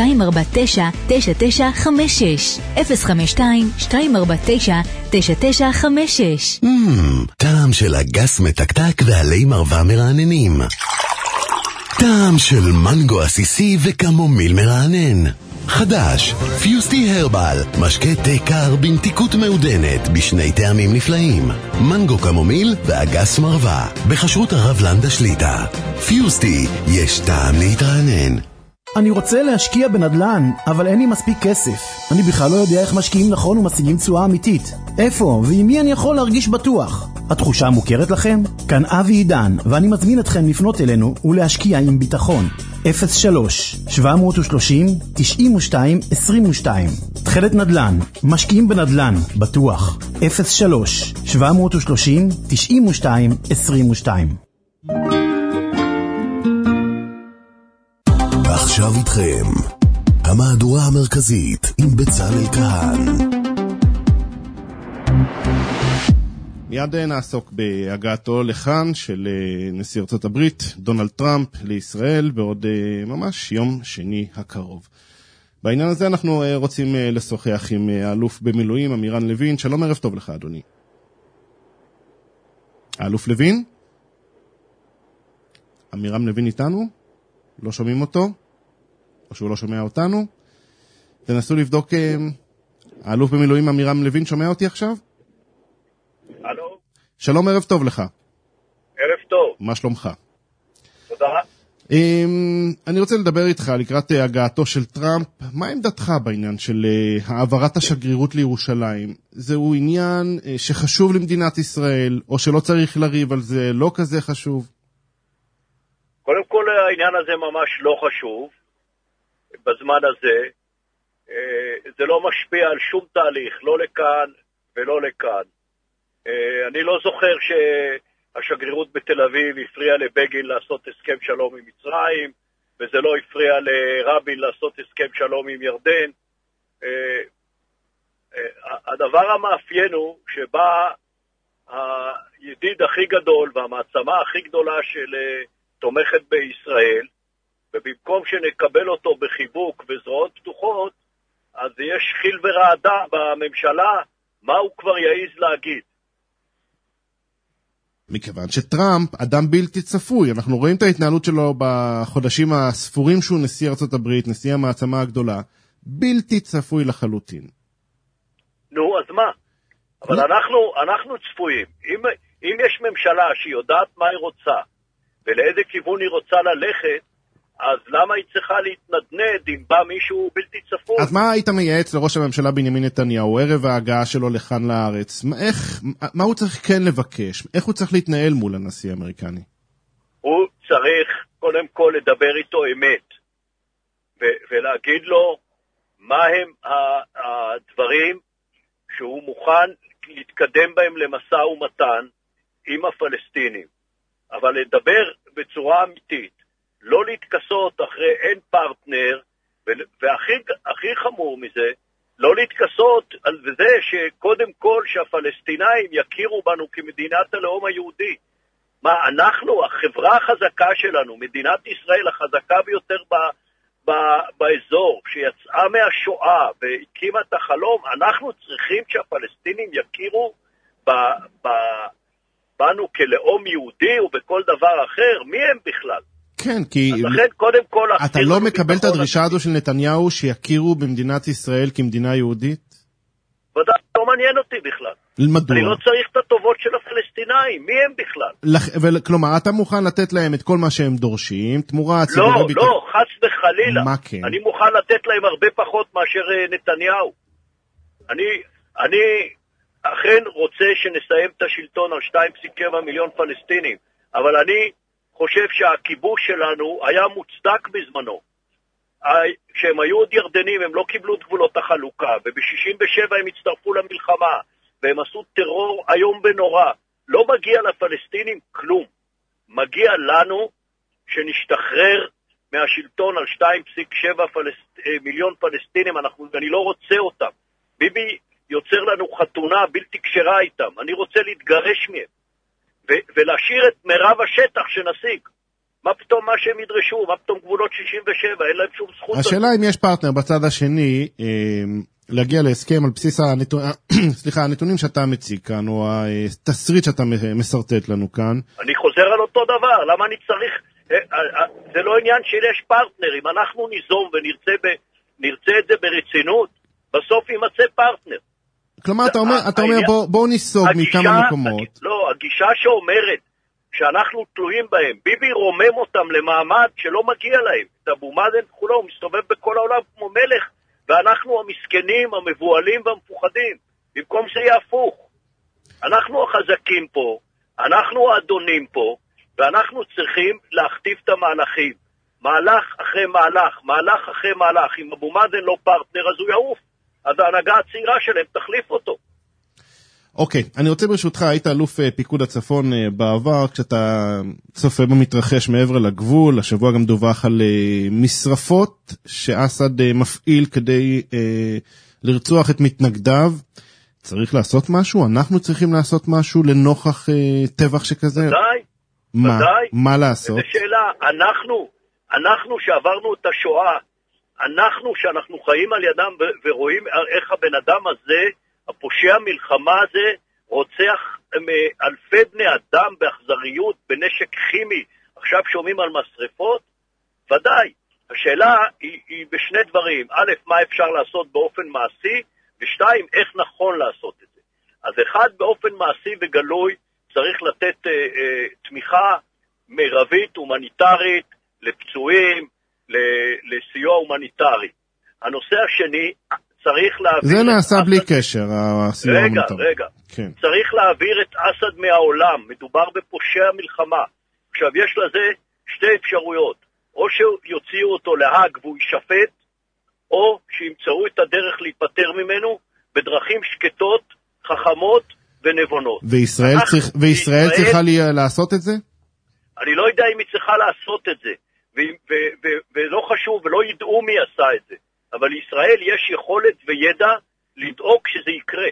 052-249-9956. טעם של אגס מתקתק ועלי מרווה מרעננים. טעם של מנגו עסיסי וקמומיל מרענן. חדש, פיוסטי הרבל, משקה תה קר במתיקות מעודנת בשני טעמים נפלאים. מנגו קמומיל ואגס מרווה, בכשרות הרב לנדה שליטה. פיוסטי, יש טעם להתרענן. אני רוצה להשקיע בנדלן, אבל אין לי מספיק כסף. אני בכלל לא יודע איך משקיעים נכון ומשיגים תשואה אמיתית. איפה ועם מי אני יכול להרגיש בטוח? התחושה מוכרת לכם? כאן אבי עידן, ואני מזמין אתכם לפנות אלינו ולהשקיע עם ביטחון. 03-730-92-22 תחילת נדלן, משקיעים בנדלן, בטוח. 03-730-92-22. עכשיו איתכם, המהדורה המרכזית עם בצלאל כהן. מיד נעסוק בהגעתו לכאן של נשיא ארצות הברית, דונלד טראמפ, לישראל, בעוד ממש יום שני הקרוב. בעניין הזה אנחנו רוצים לשוחח עם האלוף במילואים, אמירן לוין. שלום, ערב טוב לך, אדוני. האלוף לוין? אמירן לוין איתנו? לא שומעים אותו? או שהוא לא שומע אותנו? תנסו לבדוק, האלוף במילואים אמירן לוין שומע אותי עכשיו? הלו? שלום, ערב טוב לך. ערב טוב. מה שלומך? תודה. אני רוצה לדבר איתך לקראת הגעתו של טראמפ. מה עמדתך בעניין של העברת השגרירות לירושלים? זהו עניין שחשוב למדינת ישראל, או שלא צריך לריב על זה, לא כזה חשוב? קודם כל העניין הזה ממש לא חשוב בזמן הזה. זה לא משפיע על שום תהליך, לא לכאן ולא לכאן. אני לא זוכר שהשגרירות בתל אביב הפריעה לבגין לעשות הסכם שלום עם מצרים, וזה לא הפריע לרבין לעשות הסכם שלום עם ירדן. הדבר המאפיין הוא שבא הידיד הכי גדול והמעצמה הכי גדולה של תומכת בישראל, ובמקום שנקבל אותו בחיבוק וזרועות פתוחות, אז יש חיל ורעדה בממשלה, מה הוא כבר יעיז להגיד? מכיוון שטראמפ אדם בלתי צפוי, אנחנו רואים את ההתנהלות שלו בחודשים הספורים שהוא נשיא ארצות הברית, נשיא המעצמה הגדולה, בלתי צפוי לחלוטין. נו, אז מה? אבל אנחנו צפויים. אם יש ממשלה שהיא יודעת מה היא רוצה, ולאיזה כיוון היא רוצה ללכת, אז למה היא צריכה להתנדנד אם בא מישהו בלתי צפוי? אז מה היית מייעץ לראש הממשלה בנימין נתניהו, ערב ההגעה שלו לכאן לארץ? מה הוא צריך כן לבקש? איך הוא צריך להתנהל מול הנשיא האמריקני? הוא צריך קודם כל לדבר איתו אמת, ולהגיד לו מה הם הדברים שהוא מוכן להתקדם בהם למשא ומתן עם הפלסטינים. אבל לדבר בצורה אמיתית, לא להתכסות אחרי אין פרטנר, והכי חמור מזה, לא להתכסות על זה שקודם כל שהפלסטינאים יכירו בנו כמדינת הלאום היהודי. מה, אנחנו, החברה החזקה שלנו, מדינת ישראל החזקה ביותר באזור, שיצאה מהשואה והקימה את החלום, אנחנו צריכים שהפלסטינים יכירו בנו כלאום יהודי ובכל דבר אחר. מי הם בכלל? כן, כי לכן, קודם כל, אתה לא מקבל את הדרישה הזו של נתניהו שיכירו במדינת ישראל כמדינה יהודית? ודאי, לא מעניין אותי בכלל. מדוע? אני לא צריך את הטובות של הפלסטינאים, מי הם בכלל? כלומר, אתה מוכן לתת להם את כל מה שהם דורשים, תמורה... לא, חס וחלילה. מה כן? אני מוכן לתת להם הרבה פחות מאשר נתניהו. אני אכן רוצה שנסיים את השלטון על 2.7 מיליון פלסטינים, אבל אני חושב שהכיבוש שלנו היה מוצדק בזמנו. כשהם היו עוד ירדנים, הם לא קיבלו את גבולות החלוקה, וב-67 הם הצטרפו למלחמה, והם עשו טרור היום בנורא. לא מגיע לפלסטינים כלום. מגיע לנו שנשתחרר מהשלטון על 2.7 מיליון פלסטינים, אני לא רוצה אותם. ביבי יוצר לנו חתונה בלתי כשרה איתם, אני רוצה להתגרש מהם, ולהשאיר את מרב השטח שנשיג. מה פתאום מה שהם ידרשו? מה פתאום גבולות 67? אין להם שום זכות. השאלה אם יש פרטנר בצד השני להגיע להסכם על בסיס הנתונים שאתה מציג כאן, או התסריט שאתה מסרטט לנו כאן. אני חוזר על אותו דבר, למה אני צריך... זה לא עניין שיש פרטנר, אם אנחנו ניזום ונרצה את זה ברצינות, בסוף יימצא פרטנר. כלומר, אתה אומר בואו ניסוג מכמה מקומות. לא, הגישה שאומרת שאנחנו תלויים בהם, ביבי רומם אותם למעמד שלא מגיע להם. את אבו מאזן כולו, הוא מסתובב בכל העולם כמו מלך, ואנחנו המסכנים, המבועלים והמפוחדים. במקום זה יהיה הפוך. אנחנו החזקים פה, אנחנו האדונים פה, ואנחנו צריכים להכתיב את המהלכים. מהלך אחרי מהלך, מהלך אחרי מהלך. אם אבו מאזן לא פרטנר, אז הוא יעוף. אז ההנהגה הצעירה שלהם תחליף אותו. אוקיי, אני רוצה ברשותך, היית אלוף פיקוד הצפון בעבר, כשאתה צופה במתרחש מעבר לגבול, השבוע גם דווח על משרפות שאסד מפעיל כדי לרצוח את מתנגדיו. צריך לעשות משהו? אנחנו צריכים לעשות משהו לנוכח טבח שכזה? ודאי, ודאי. מה לעשות? זו שאלה, אנחנו שעברנו את השואה, אנחנו שאנחנו חיים על ידם ורואים איך הבן אדם הזה, הפושע מלחמה הזה, רוצח אלפי בני אדם באכזריות, בנשק כימי, עכשיו שומעים על משרפות? ודאי. השאלה היא בשני דברים. א', מה אפשר לעשות באופן מעשי, ושתיים, איך נכון לעשות את זה. אז אחד, באופן מעשי וגלוי, צריך לתת תמיכה מרבית, הומניטרית, לפצועים, לסיוע הומניטרי. הנושא השני, צריך להעביר... זה נעשה בלי קשר, הסיוע ההומניטרי. רגע. כן. צריך להעביר את אסד מהעולם. מדובר בפושע מלחמה. עכשיו, יש לזה שתי אפשרויות. או שיוציאו אותו להאג והוא יישפט, או שימצאו את הדרך להיפטר ממנו בדרכים שקטות, חכמות ונבונות. וישראל צריכה לעשות את זה? אני לא יודע אם היא צריכה לעשות את זה. ולא חשוב, ולא ידעו מי עשה את זה. אבל לישראל יש יכולת וידע לדאוג שזה יקרה.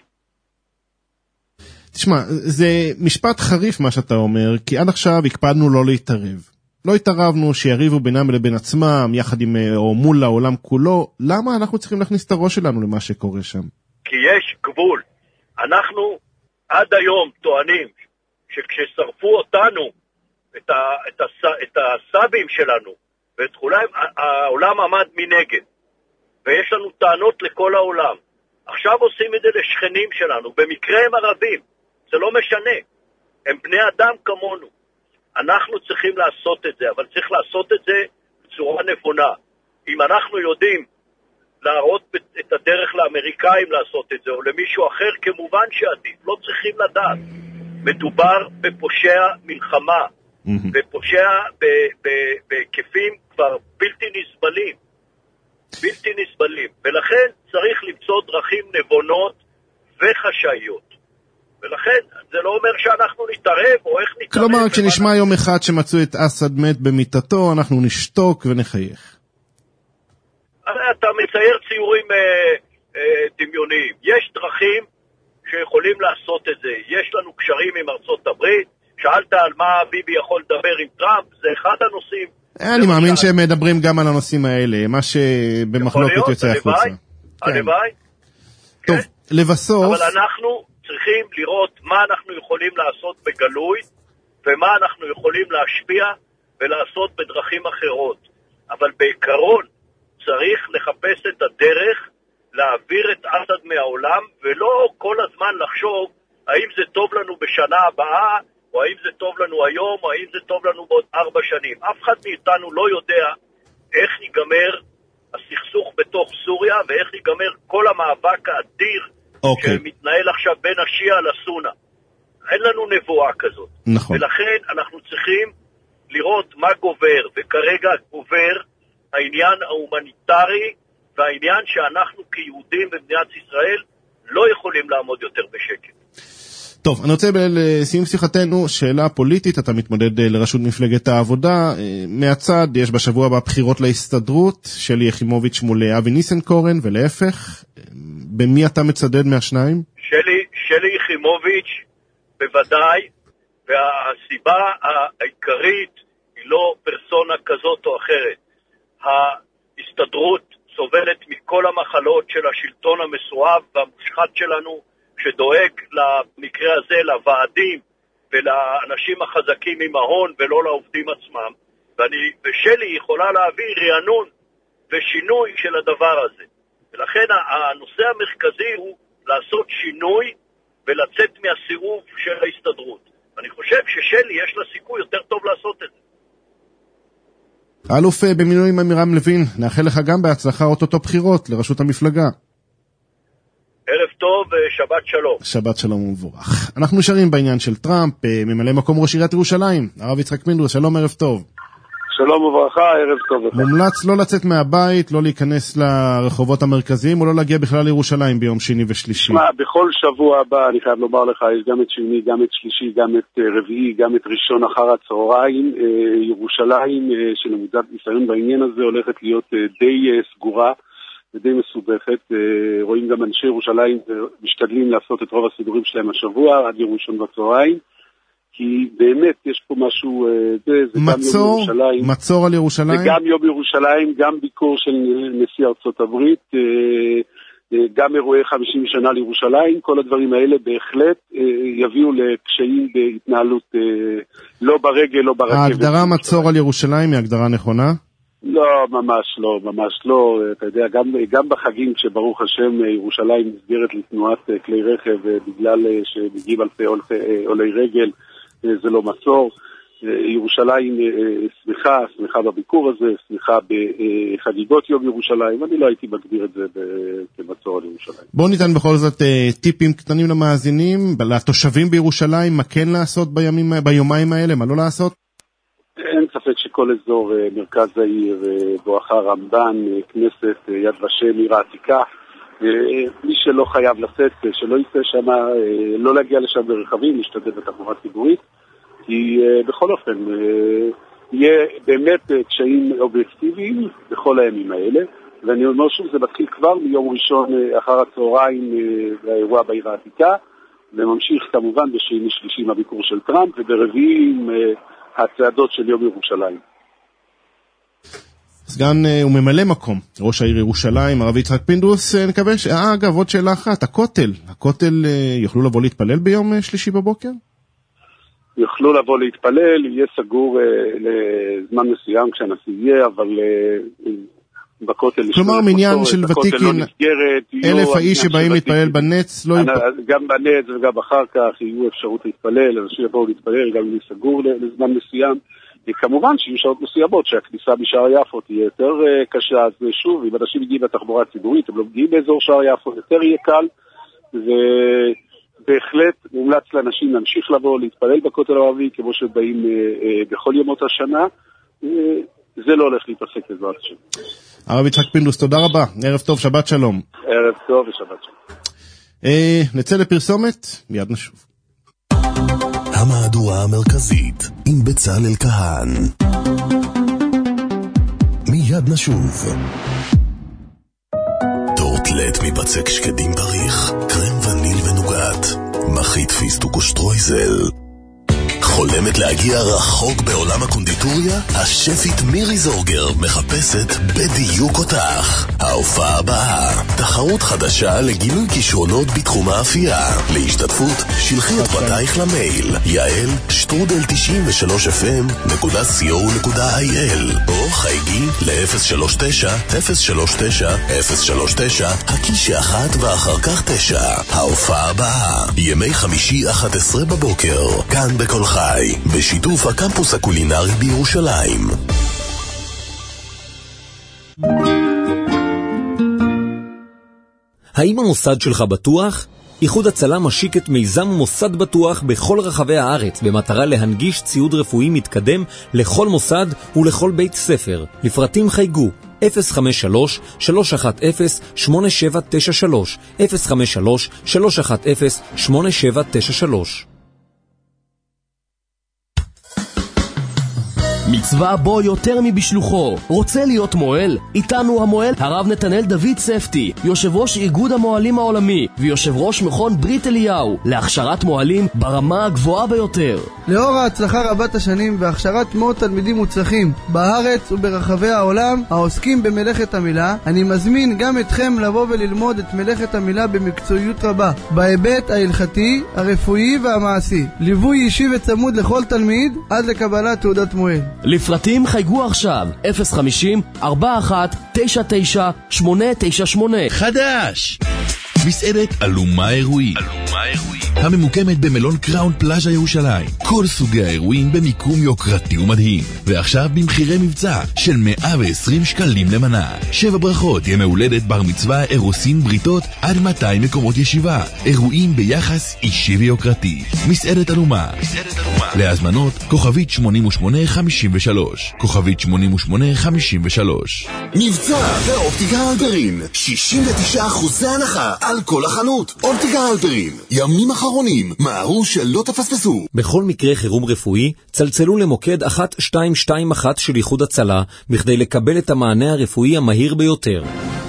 תשמע, זה משפט חריף מה שאתה אומר, כי עד עכשיו הקפדנו לא להתערב. לא התערבנו שיריבו בינם לבין עצמם, יחד עם או מול העולם כולו. למה אנחנו צריכים להכניס את הראש שלנו למה שקורה שם? כי יש גבול. אנחנו עד היום טוענים שכששרפו אותנו, את הסבים שלנו, ואת כולם, העולם עמד מנגד. ויש לנו טענות לכל העולם. עכשיו עושים את זה לשכנים שלנו, במקרה הם ערבים, זה לא משנה, הם בני אדם כמונו. אנחנו צריכים לעשות את זה, אבל צריך לעשות את זה בצורה נבונה. אם אנחנו יודעים להראות את הדרך לאמריקאים לעשות את זה, או למישהו אחר, כמובן שעדיף, לא צריכים לדעת. מדובר בפושע מלחמה, ופושע בהיקפים כבר בלתי נסבלים. בלתי נסבלים, ולכן צריך למצוא דרכים נבונות וחשאיות. ולכן זה לא אומר שאנחנו נתערב או איך נתערב. כלומר, כשנשמע יום אחד שמצאו את אסד מת במיטתו, אנחנו נשתוק ונחייך. אתה מצייר ציורים דמיוניים. יש דרכים שיכולים לעשות את זה. יש לנו קשרים עם ארצות הברית. שאלת על מה ביבי יכול לדבר עם טראמפ, זה אחד הנושאים. אני מאמין שהם מדברים גם על הנושאים האלה, מה שבמחלוקת יוצא החוצה. הלוואי. טוב, לבסוף... אבל אנחנו צריכים לראות מה אנחנו יכולים לעשות בגלוי, ומה אנחנו יכולים להשפיע ולעשות בדרכים אחרות. אבל בעיקרון צריך לחפש את הדרך להעביר את אסד מהעולם, ולא כל הזמן לחשוב האם זה טוב לנו בשנה הבאה, או האם זה טוב לנו היום, או האם זה טוב לנו בעוד 4 שנים. אף אחד מאיתנו לא יודע איך ייגמר הסכסוך בתוך סוריה, ואיך ייגמר כל המאבק האדיר שמתנהל עכשיו בין השיעה לסונה. אין לנו נבואה כזאת. נכון. ולכן אנחנו צריכים לראות מה גובר, וכרגע גובר העניין ההומניטרי, והעניין שאנחנו כיהודים במדינת ישראל לא יכולים לעמוד יותר בשקט. טוב, אני רוצה לסיום שיחתנו שאלה פוליטית, אתה מתמודד לראשות מפלגת העבודה, מהצד יש בשבוע הבא בחירות להסתדרות, שלי יחימוביץ' מול אבי ניסנקורן ולהפך, במי אתה מצדד מהשניים? שלי יחימוביץ' בוודאי, והסיבה העיקרית היא לא פרסונה כזאת או אחרת. ההסתדרות סובלת מכל המחלות של השלטון המסואב והמושחת שלנו, שדואג למקרה הזה לוועדים ולאנשים החזקים עם ההון ולא לעובדים עצמם, ושלי יכולה להביא רענון ושינוי של הדבר הזה. ולכן הנושא המרכזי הוא לעשות שינוי ולצאת מהסיאוב של ההסתדרות. אני חושב ששלי יש לה סיכוי יותר טוב לעשות את זה. אלוף במילואים עמירם לוין, נאחל לך גם בהצלחה אוטוטו בחירות לראשות המפלגה. ערב טוב ושבת שלום. שבת שלום ומבורך. אנחנו נשארים בעניין של טראמפ, ממלא מקום ראש עיריית ירושלים, הרב יצחק פינדרוס, שלום, ערב טוב. שלום וברכה, ערב טוב. מומלץ לא לצאת מהבית, לא להיכנס לרחובות המרכזיים, או לא להגיע בכלל לירושלים ביום שני ושלישי. בכל שבוע הבא, אני חייב לומר לך, יש גם את שני, גם את שלישי, גם את רביעי, גם את ראשון אחר הצהריים. ירושלים, שלמודת ניסיון בעניין הזה, הולכת להיות די סגורה ודי מסובכת. רואים גם אנשי ירושלים משתדלים לעשות את רוב הסידורים שלהם השבוע, עד יום ראשון בצהריים. כי באמת יש פה משהו, מצור על ירושלים? זה גם יום ירושלים, גם ביקור של נשיא ארצות הברית, גם אירועי 50 שנה לירושלים, כל הדברים האלה בהחלט יביאו לקשיים בהתנהלות, לא ברגל, לא ברכבת. ההגדרה מצור על ירושלים היא הגדרה נכונה? לא, ממש לא, ממש לא. אתה יודע, גם בחגים כשברוך השם ירושלים נסגרת לתנועת כלי רכב בגלל שמגיעים אלפי עולי רגל, זה לא מצור. ירושלים שמחה בביקור הזה, שמחה בחגיגות יום ירושלים. אני לא הייתי מגדיר את זה כמצור על ירושלים. בואו ניתן בכל זאת טיפים קטנים למאזינים, לתושבים בירושלים, מה כן לעשות ביומיים האלה, מה לא לעשות? אין ספק שכל אזור מרכז העיר, בואכה רמב"ן, כנסת, יד ושם, עיר העתיקה, מי שלא חייב לצאת, שלא יצא שם, לא להגיע לשם ברכבים, להשתתף בתחבורה ציבורית, כי בכל אופן יהיה באמת קשיים אובייקטיביים בכל הימים האלה, ואני אומר שוב, זה מתחיל כבר מיום ראשון אחר הצהריים והאירוע בעיר העתיקה, וממשיך כמובן בשני שלישי הביקור של טראמפ, וברביעי עם הצעדות של יום ירושלים. סגן וממלא מקום ראש העיר ירושלים, הרב יצחק פינדרוס, נקווה אגב, עוד שאלה אחת, הכותל יוכלו לבוא להתפלל ביום שלישי בבוקר? יוכלו לבוא להתפלל, יהיה סגור לזמן מסוים כשהנשיא יהיה, אבל בכותל. כלומר, מניין של ותיקין, 1,000 האיש שבאים להתפלל בנץ, גם בנץ וגם אחר כך יהיו אפשרות להתפלל, אנשים יבואו להתפלל, גם אם יסגור לזמן מסוים. וכמובן שיהיו שעות מסוימות שהכניסה בשער יפו תהיה יותר קשה, אז שוב, אם אנשים מגיעים לתחבורה הציבורית, הם לא מגיעים באזור שער יפו, יותר יהיה קל, ובהחלט מומלץ לאנשים להמשיך לבוא, להתפלל בכותל הערבי, כמו שבאים בכל ימות השנה, זה לא הולך להתעסק בעזרת השם. הרב יצחק פינדרוס, תודה רבה, ערב טוב, שבת שלום. ערב טוב ושבת שלום. נצא לפרסומת, מיד נשוב. המהדורה המרכזית עם בצלאל כהן. מיד נשוב. טורטלט מבצק שקדים בריך, קרם וניל ונוגת, מחית פיסטוק ושטרויזל. חולמת להגיע רחוק בעולם הקונדיטוריה? השפית מירי זורגר מחפשת בדיוק אותך. ההופעה הבאה, תחרות חדשה לגילוי כישרונות בתחום האפייה. להשתתפות, שלחי את פרטייך למייל yael@93fm.co.il או חייגי ל-039-039-039, הקישה 1 ואחר כך 9. ההופעה הבאה, ימי חמישי 11 בבוקר, כאן בכל חי, בשיתוף הקמפוס הקולינרי בירושלים. האם המוסד שלך בטוח? איחוד הצלה משיק את מיזם מוסד בטוח בכל רחבי הארץ במטרה להנגיש ציוד רפואי מתקדם לכל מוסד ולכל בית ספר. לפרטים חייגו 053-310-8793 053-310-8793. מצווה בו יותר מבשלוחו. רוצה להיות מועל? איתנו המועל הרב נתנאל דוד ספטי, יושב ראש איגוד המועלים העולמי ויושב ראש מכון ברית אליהו להכשרת מועלים ברמה הגבוהה ביותר. לאור ההצלחה רבת השנים בהכשרת מאות תלמידים מוצלחים בארץ וברחבי העולם העוסקים במלאכת המילה, אני מזמין גם אתכם לבוא וללמוד את מלאכת המילה במקצועיות רבה, בהיבט ההלכתי, הרפואי והמעשי. ליווי אישי וצמוד לכל תלמיד עד לקבלת תעודת מועל. לפרטים חייגו עכשיו 050-4199-898. חדש! מסעדת אלומה אירועים, הממוקמת במלון קראון פלאז'ה ירושלים. כל סוגי האירועים במיקום יוקרתי ומדהים, ועכשיו במחירי מבצע של 120 שקלים למנה. 7 ברכות, ימי הולדת, בר מצווה, אירוסין, בריתות, עד 200 מקומות ישיבה. אירועים ביחס אישי ויוקרתי. מסעדת אלומה. להזמנות כוכבית 8853, כוכבית 8853. מבצע באופטיקה הלפרין, 69% הנחה על כל החנות. אופטיקה הלפרין, ימים אחרונים, מהרו שלא תפספסו. בכל מקרה חירום רפואי, צלצלו למוקד 1221 של איחוד הצלה בכדי לקבל את המענה הרפואי המהיר ביותר.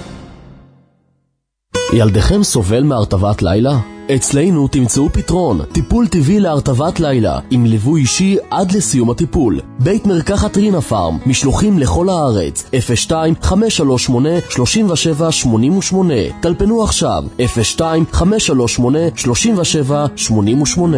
ילדכם סובל מהרטבת לילה? אצלנו תמצאו פתרון, טיפול טבעי להרטבת לילה, עם ליווי אישי עד לסיום הטיפול. בית מרקחת רינה פארם, משלוחים לכל הארץ, 02-538-3788. טלפנו עכשיו, 02-538-3788.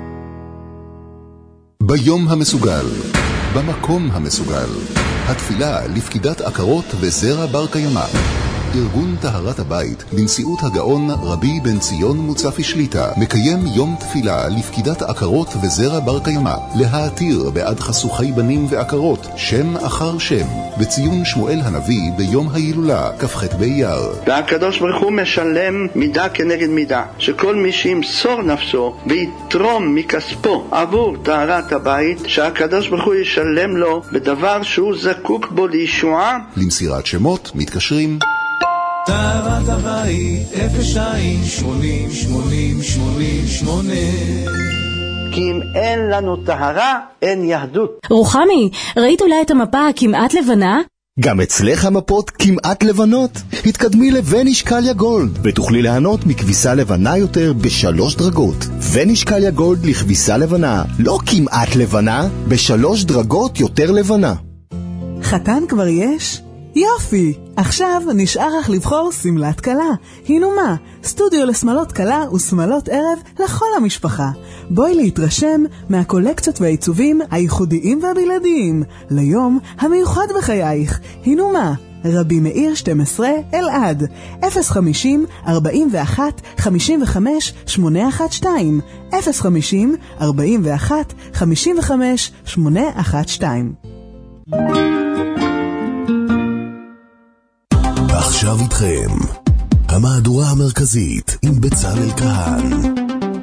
ביום המסוגל, במקום המסוגל, התפילה לפקידת עקרות וזרע בר קיימא. ארגון טהרת הבית בנשיאות הגאון רבי בן ציון מוצפי שליטה מקיים יום תפילה לפקידת עקרות וזרע בר קיימא, להעתיר בעד חסוכי בנים ועקרות שם אחר שם, בציון שמואל הנביא ביום ההילולה כ"ח באייר. והקדוש ברוך הוא משלם מידה כנגד מידה, שכל מי שימסור נפשו ויתרום מכספו עבור טהרת הבית, שהקדוש ברוך הוא ישלם לו בדבר שהוא זקוק בו לישועה. למסירת שמות מתקשרים טהרת הבית 02-80-80-88. כי אם אין לנו טהרה, אין יהדות. רוחמי, ראית אולי את המפה הכמעט לבנה? גם אצלך המפות כמעט לבנות. התקדמי לווניש קליה גולד ותוכלי ליהנות מכביסה לבנה יותר ב3 דרגות. ווניש קליה גולד לכביסה לבנה, לא כמעט לבנה, ב3 דרגות יותר לבנה. חתן כבר יש? יופי! עכשיו נשאר לך לבחור סמלת קלה. הנה מה, סטודיו לשמלות קלה ושמלות ערב לכל המשפחה. בואי להתרשם מהקולקציות והעיצובים הייחודיים והבלעדיים ליום המיוחד בחייך. הנה מה, רבי מאיר 12 אלעד 050 41 55 812 050 41 55 812. ועכשיו איתכם המהדורה המרכזית עם בצלאל כהן.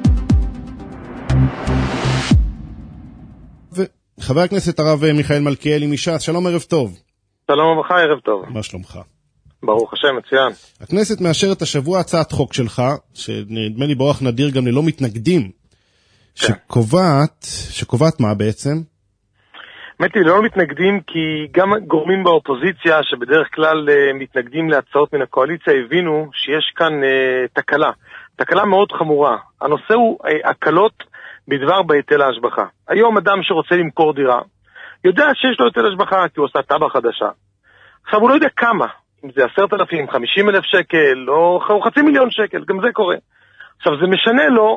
חבר הכנסת הרב מיכאל מלכיאלי מש"ס, שלום, ערב טוב. שלום וברכה, ערב טוב. מה שלומך? ברוך השם, מצוין. הכנסת מאשרת השבוע הצעת חוק שלך, שנדמה לי באורח נדיר גם ללא מתנגדים, שקובעת מה בעצם? האמת היא, לא מתנגדים, כי גם גורמים באופוזיציה שבדרך כלל מתנגדים להצעות מן הקואליציה הבינו שיש כאן תקלה מאוד חמורה. הנושא הוא הקלות בדבר בהיטל ההשבחה. היום אדם שרוצה למכור דירה יודע שיש לו היטל השבחה כי הוא עושה טבע חדשה. עכשיו הוא לא יודע כמה, אם זה 10,000, 50,000 שקל או $500,000 שקל, גם זה קורה. עכשיו זה משנה לו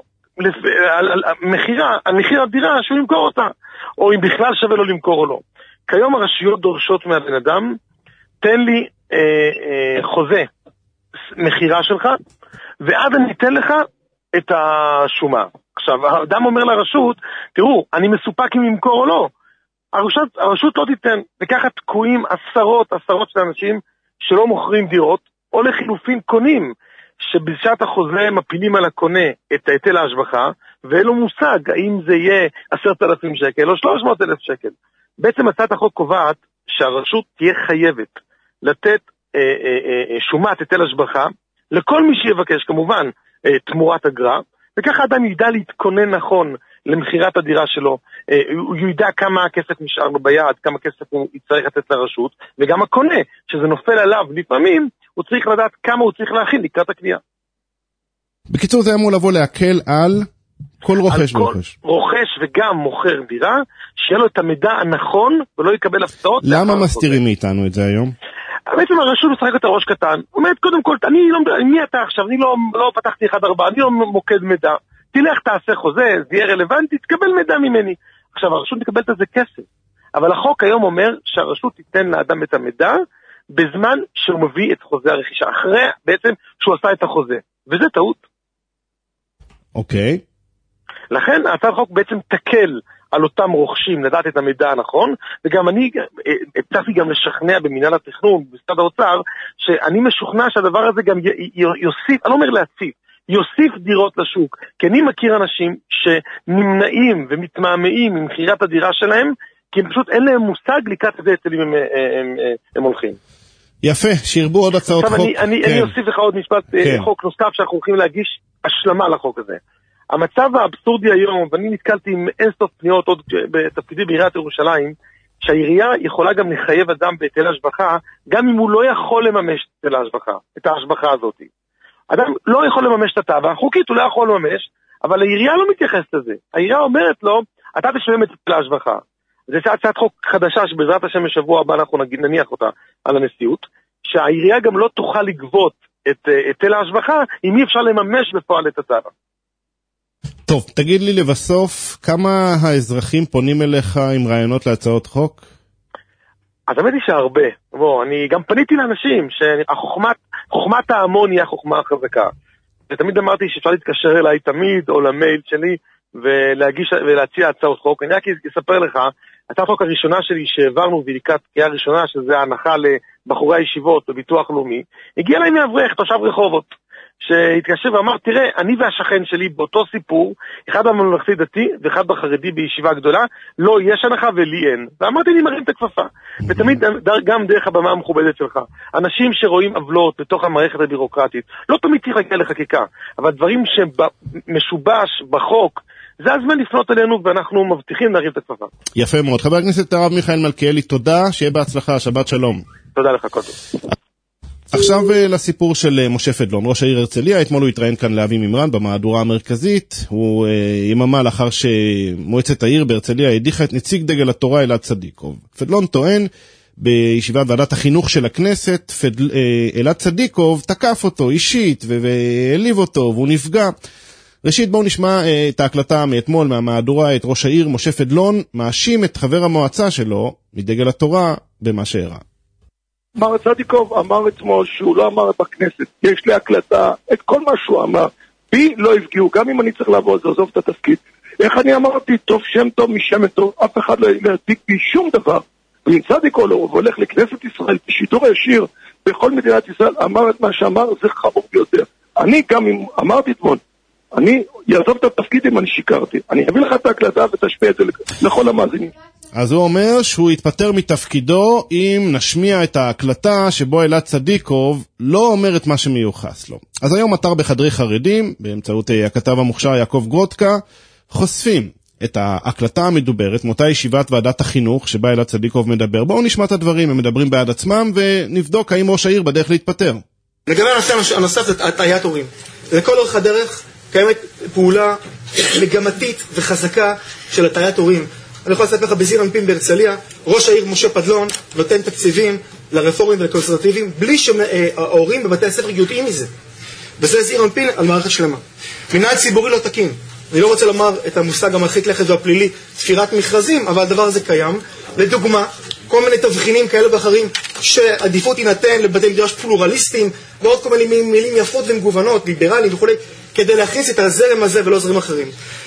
על מחיר הדירה שהוא ימכור אותה, או אם בכלל שווה לו למכור או לא. כיום הרשויות דורשות מהבן אדם, תן לי חוזה מחירה שלך, ועד אני אתן לך את השומה. עכשיו, האדם אומר לרשות, תראו, אני מסופק אם למכור או לא. הרשות לא תיתן, וככה תקועים עשרות של אנשים שלא מוכרים דירות, או לחילופין קונים, שבשעת החוזה מפילים על הקונה את היטל ההשבחה, ואין לו מושג האם זה יהיה 10,000 שקל או 300,000 שקל. בעצם הצעת החוק קובעת שהרשות תהיה חייבת לתת שומת היטל השבחה, לכל מי שיבקש כמובן תמורת אגרה, וככה אדם ידע להתכונן נכון למחירת הדירה שלו, הוא ידע כמה כסף נשאר לו ביד, כמה כסף הוא יצטרך לתת לרשות, וגם הקונה, שזה נופל עליו לפעמים, הוא צריך לדעת כמה הוא צריך להכין לקראת הקנייה. בקיצור, זה אמור לבוא להקל על כל רוכש ורוכש. רוכש וגם מוכר דירה, שיהיה לו את המידע הנכון ולא יקבל הפתעות. למה מסתירים מאיתנו את זה היום? בעצם הרשות משחק את הראש קטן, אומרת קודם כל, מי אתה עכשיו? אני לא פתחתי 1-4, אני לא מוקד מידע. תלך תעשה חוזה, זה יהיה רלוונטי, תקבל מידע ממני. עכשיו הרשות תקבלת על זה כסף, אבל החוק היום אומר שהרשות תיתן לאדם את המידע בזמן שהוא מביא את חוזה הרכישה, אחרי בעצם שהוא עשה את החוזה, וזה טעות. אוקיי. לכן הצעת החוק בעצם תקל על אותם רוכשים לדעת את המידע הנכון, וגם אני הצלחתי גם לשכנע במינהל התכנון, במשרד האוצר, שאני משוכנע שהדבר הזה גם יוסיף, אני לא אומר להציף, יוסיף דירות לשוק, כי אני מכיר אנשים שנמנעים ומתמהמהים ממחירת הדירה שלהם, כי הם פשוט אין להם מושג לקראת איזה אצלים הם הולכים. יפה, שירבו עוד הצעות חוק. אני אוסיף לך עוד משפט, חוק נוסף שאנחנו הולכים להגיש השלמה לחוק הזה. המצב האבסורדי היום, ואני נתקלתי עם אינסוף פניות עוד בתפקידי בעיריית ירושלים, שהעירייה יכולה גם לחייב אדם בהיטל השבחה, גם אם הוא לא יכול לממש את ההשבחה הזאת. אדם לא יכול לממש את הטבע, חוקית הוא לא יכול לממש, אבל העירייה לא מתייחסת לזה. העירייה אומרת לו, אתה תשלם את היטל ההשבחה. זו הצעת חוק חדשה שבעזרת השם בשבוע הבא אנחנו נניח אותה על הנשיאות, שהעירייה גם לא תוכל לגבות את היטל ההשבחה, אם אי אפשר לממש בפועל את הטבע. טוב, תגיד לי לבסוף, כמה האזרחים פונים אליך עם רעיונות להצעות חוק? אז האמת היא שהרבה. אני גם פניתי לאנשים שחוכמת ההמון היא החוכמה החזקה. ותמיד אמרתי שאפשר להתקשר אליי תמיד, או למייל שלי, ולהציע הצעות חוק. אני רק אספר לך, הצעת חוק הראשונה שלי שהעברנו ולקראת קריאה ראשונה, שזה ההנחה לבחורי הישיבות בביטוח לאומי, הגיע אליי מאברך, תושב רחובות. שהתקשר ואמר, תראה, אני והשכן שלי באותו סיפור, אחד בממלכתי דתי ואחד בחרדי בישיבה גדולה, לא, יש הנחה ולי אין. ואמרתי, אני מרים את הכפפה. ותמיד גם דרך הבמה המכובדת שלך. אנשים שרואים עוולות בתוך המערכת הבירוקרטית, לא תמיד צריך להגיע לחקיקה, אבל דברים שמשובש בחוק, זה הזמן לפנות אלינו ואנחנו מבטיחים להרים את הכפפה. יפה מאוד. חבר הכנסת הרב מיכאל מלכיאלי, תודה, שיהיה בהצלחה, שבת שלום. תודה לך, קודם. עכשיו לסיפור של משה פדלון, ראש העיר הרצליה. אתמול הוא התראיין כאן לאבי מימרן במהדורה המרכזית. הוא יממה לאחר שמועצת העיר בהרצליה הדיחה את נציג דגל התורה אלעד צדיקוב. פדלון טוען בישיבת ועדת החינוך של הכנסת, אלעד צדיקוב תקף אותו אישית והעליב אותו והוא נפגע. ראשית בואו נשמע את ההקלטה מאתמול מהמהדורה, את ראש העיר משה פדלון מאשים את חבר המועצה שלו מדגל התורה במה שאירע. מר צדיקוב אמר אתמול שהוא לא אמר בכנסת, יש לי הקלטה, את כל מה שהוא אמר, בי לא הפגיעו, גם אם אני צריך לעבוד, לעזוב את התפקיד. איך אני אמרתי, טוב שם טוב משם טוב, אף אחד לא ירתיק בי שום דבר. ואם צדיקוב הולך לכנסת ישראל, בשידור הישיר, בכל מדינת ישראל, אמר את מה שאמר, זה חמור ביותר. אני גם אם אמרתי אתמול, אני יעזוב את התפקיד אם אני שיקרתי. אני אביא לך את ההקלטה ותשמיע את זה לכל המאזינים. אז הוא אומר שהוא יתפטר מתפקידו אם נשמיע את ההקלטה שבו אלעד צדיקוב לא אומר את מה שמיוחס לו. אז היום אתר בחדרי חרדים, באמצעות הכתב המוכשר יעקב גרודקה, חושפים את ההקלטה המדוברת מאותה ישיבת ועדת החינוך שבה אלעד צדיקוב מדבר. בואו נשמע את הדברים, הם מדברים בעד עצמם ונבדוק האם ראש העיר בדרך להתפטר. לגבי הנושא הנוסף זה הטעיית הורים. לכל אורך הדרך קיימת פעולה מגמתית וחזקה של הטעיית הורים. אני יכול לספר לך בזיר אנפין בהרצליה, ראש העיר משה פדלון נותן תקציבים לרפורמים ולקונסרבטיבים בלי שההורים בבתי הספר יודעים מזה. וזה זיר אנפין על מערכת שלמה. מנהל ציבורי לא תקין. אני לא רוצה לומר את המושג המרחיק לכת והפלילי, ספירת מכרזים, אבל הדבר הזה קיים. לדוגמה, כל מיני תבחינים כאלה ואחרים שעדיפות יינתן לבתי מדרש פלורליסטים, ועוד כל מיני מילים יפות ומגוונות, ליברליים וכו', כדי להכניס את הזרם הזה ולא זרם אחרים.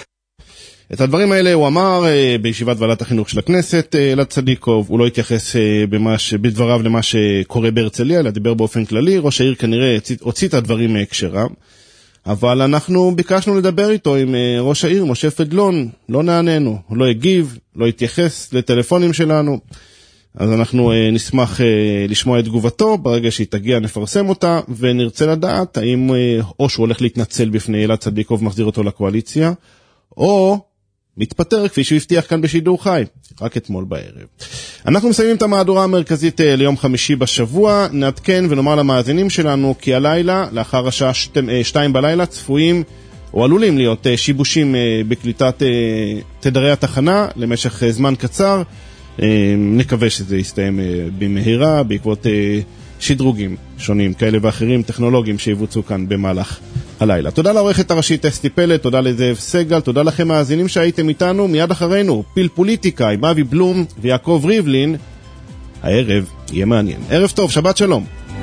את הדברים האלה הוא אמר בישיבת ועדת החינוך של הכנסת, אלעד צדיקוב. הוא לא התייחס בדבריו למה שקורה בהרצליה, אלא דיבר באופן כללי. ראש העיר כנראה הוציא את הדברים מהקשרם, אבל אנחנו ביקשנו לדבר איתו עם ראש העיר משה פדלון, לא נעננו, הוא לא הגיב, לא התייחס לטלפונים שלנו. אז אנחנו נשמח לשמוע את תגובתו, ברגע שהיא תגיע נפרסם אותה, ונרצה לדעת האם או שהוא הולך להתנצל בפני אלעד צדיקוב מחזיר אותו לקואליציה, או מתפטר כפי שהוא הבטיח כאן בשידור חי, רק אתמול בערב. אנחנו מסיימים את המהדורה המרכזית ליום חמישי בשבוע, נעדכן ונאמר למאזינים שלנו כי הלילה, לאחר השעה 2 בלילה, צפויים או עלולים להיות שיבושים בקליטת תדרי התחנה למשך זמן קצר. נקווה שזה יסתיים במהירה בעקבות שדרוגים שונים כאלה ואחרים טכנולוגיים שיבוצעו כאן במהלך הלילה. תודה לעורכת הראשית אסתי פלט, תודה לזאב סגל, תודה לכם מאזינים שהייתם איתנו. מיד אחרינו פיל פוליטיקה עם אבי בלום ויעקב ריבלין. הערב יהיה מעניין. ערב טוב, שבת שלום.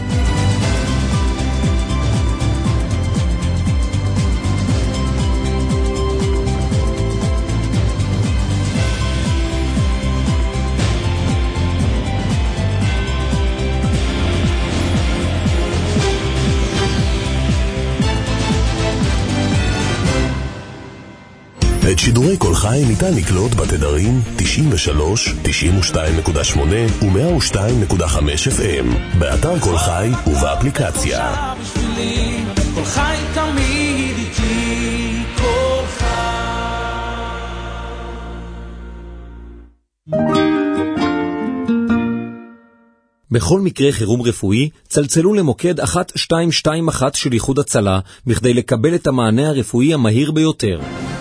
את שידורי כל חי ניתן לקלוט בתדרים 93, 92.8 ו-102.5 FM, באתר כל חי ובאפליקציה. כל חי תמיד איתי, כל חי. בכל מקרה חירום רפואי, צלצלו למוקד 1221 של איחוד הצלה, בכדי לקבל את המענה הרפואי המהיר ביותר.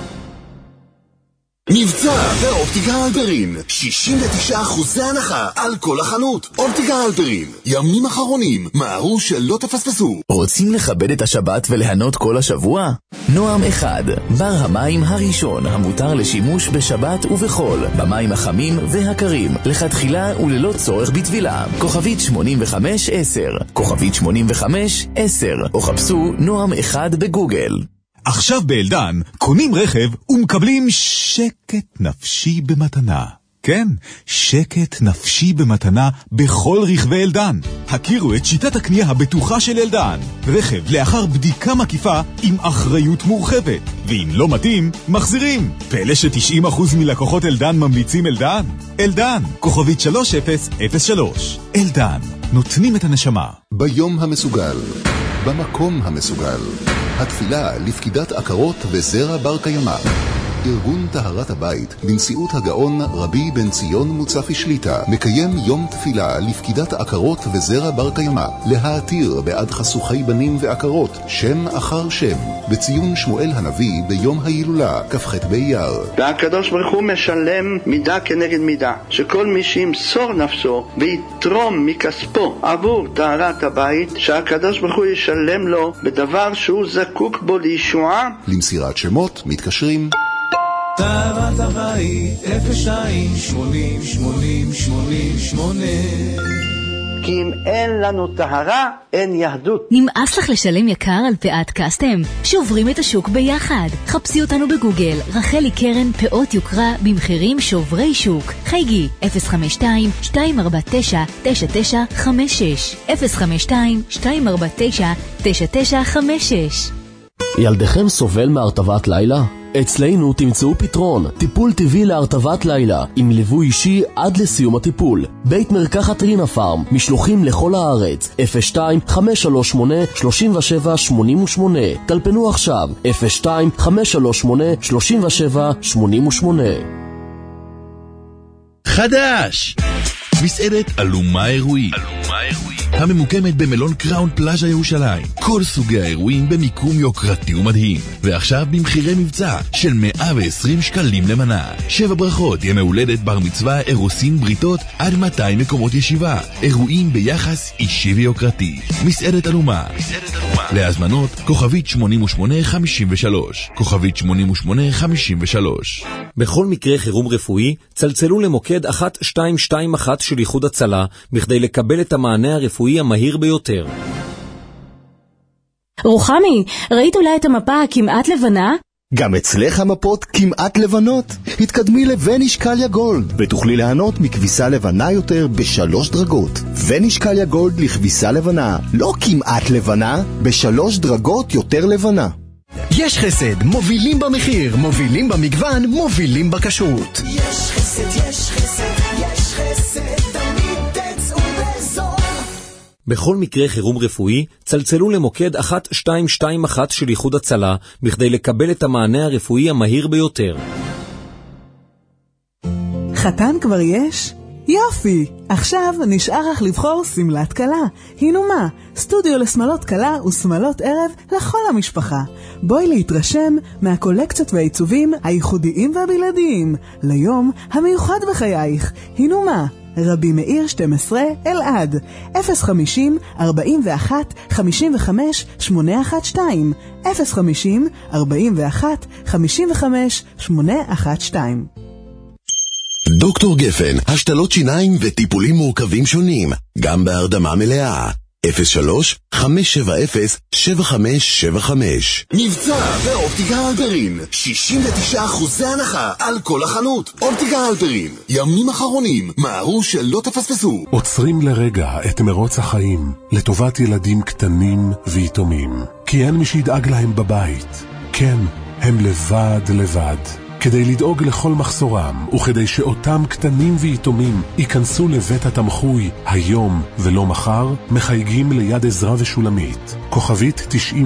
מבצע באופטיקה הלפרין, 69% הנחה על כל החנות. אופטיקה הלפרין, ימים אחרונים, מהרו שלא תפספסו. רוצים לכבד את השבת וליהנות כל השבוע? נועם 1, בר המים הראשון המותר לשימוש בשבת ובחול, במים החמים והקרים, לכתחילה וללא צורך בטבילה. כוכבית 8510, כוכבית 8510, או חפשו נועם 1 בגוגל. עכשיו באלדן קונים רכב ומקבלים שקט נפשי במתנה. כן, שקט נפשי במתנה בכל רכבי אלדן. הכירו את שיטת הקנייה הבטוחה של אלדן. רכב לאחר בדיקה מקיפה עם אחריות מורחבת. ואם לא מתאים, מחזירים. פלא ש90% מלקוחות אלדן ממליצים אלדן. אלדן, כוכבית 3003. אלדן, נותנים את הנשמה. ביום המסוגל, במקום המסוגל. התפילה לפקידת עקרות וזרע בר קיימא. ארגון טהרת הבית בנשיאות הגאון רבי בן ציון מוצפי שליטה מקיים יום תפילה לפקידת עקרות וזרע בר קיימא, להעתיר בעד חסוכי בנים ועקרות שם אחר שם, בציון שמואל הנביא ביום ההילולה כ"ח באייר. והקדוש ברוך הוא משלם מידה כנגד מידה, שכל מי שימסור נפשו ויתרום מכספו עבור טהרת הבית, שהקדוש ברוך הוא ישלם לו בדבר שהוא זקוק בו לישועה. למסירת שמות מתקשרים טהרת הבית 02 80 80 88. כי אם אין לנו טהרה, אין יהדות. נמאס לך לשלם יקר על פאת קסטם? שוברים את השוק ביחד. חפשי אותנו בגוגל, רחלי קרן פאות יוקרה במחירים שוברי שוק. חייגי 052-249-9956 052-249-9956. ילדיכם סובל מהרטבת לילה? אצלנו תמצאו פתרון, טיפול טבעי להרטבת לילה, עם ליווי אישי עד לסיום הטיפול. בית מרקחת רינה פארם, משלוחים לכל הארץ, 02-538-3788. טלפנו עכשיו, 02-538-3788. חדש! מסעדת אלומה אירועים. הממוקמת במלון קראון פלאז'ה ירושלים. כל סוגי האירועים במיקום יוקרתי ומדהים. ועכשיו במחירי מבצע של 120 שקלים למנה. 7 ברכות, ימי הולדת, בר מצווה, אירוסין, בריתות, עד 200 מקומות ישיבה. אירועים ביחס אישי ויוקרתי. מסעדת אלומה. להזמנות, כוכבית 8853. כוכבית 8853. בכל מקרה חירום רפואי, צלצלו למוקד 1221 של איחוד הצלה, בכדי לקבל את המענה הרפואי המהיר ביותר. רוחמי, ראית אולי את המפה הכמעט לבנה? גם אצלך המפות כמעט לבנות. התקדמי לונישקליה גולד ותוכלי ליהנות מכביסה לבנה יותר ב3 דרגות. ונישקליה גולד לכביסה לבנה, לא כמעט לבנה, ב3 דרגות יותר לבנה. יש חסד, מובילים במחיר, מובילים במגוון, מובילים בכשרות. יש חסד, יש חסד, יש חסד, תמיד תצאו בזול. בכל מקרה חירום רפואי, צלצלו למוקד 1221 של איחוד הצלה, בכדי לקבל את המענה הרפואי המהיר ביותר. חתן כבר יש? יופי! עכשיו נשאר לך לבחור סמלת קלה. הנה מה, סטודיו לשמלות קלה ושמלות ערב לכל המשפחה. בואי להתרשם מהקולקציות והעיצובים הייחודיים והבלעדיים ליום המיוחד בחייך. הנה מה, רבי מאיר 12 אלעד 050-41-55-812 050-41-55-812. דוקטור גפן, השתלות שיניים וטיפולים מורכבים שונים, גם בהרדמה מלאה. 03-570-7575. מבצע באופטיקה הלפרין, 69% הנחה על כל החנות. אופטיקה הלפרין, ימים אחרונים, מהרו שלא תפספסו. עוצרים לרגע את מרוץ החיים לטובת ילדים קטנים ויתומים, כי אין מי שידאג להם בבית. כן, הם לבד. כדי לדאוג לכל מחסורם, וכדי שאותם קטנים ויתומים ייכנסו לבית התמחוי היום ולא מחר, מחייגים ליד עזרה ושולמית, כוכבית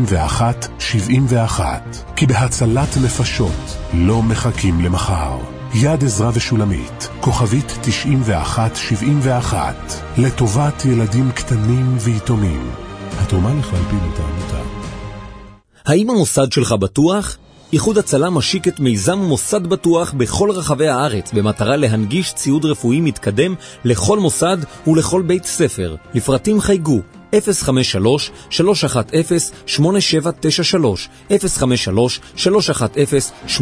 9171, כי בהצלת נפשות לא מחכים למחר. יד עזרה ושולמית, כוכבית 9171, לטובת ילדים קטנים ויתומים. התרומה לכלל פעילות העמותה. האם המוסד שלך בטוח? איחוד הצלה משיק את מיזם מוסד בטוח בכל רחבי הארץ במטרה להנגיש ציוד רפואי מתקדם לכל מוסד ולכל בית ספר. לפרטים חייגו 053-310-8793 053-310-8793.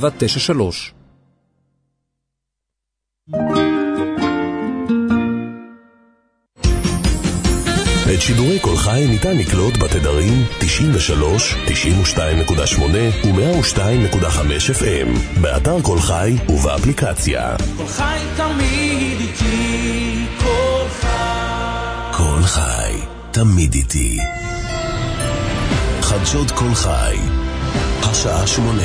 את שידורי כל חי ניתן לקלוט בתדרים 93, 92.8 ו-102.5 FM, באתר כל חי ובאפליקציה. כל חי תמיד איתי, כל חי. כל חי תמיד איתי. חדשות כל חי, השעה 8.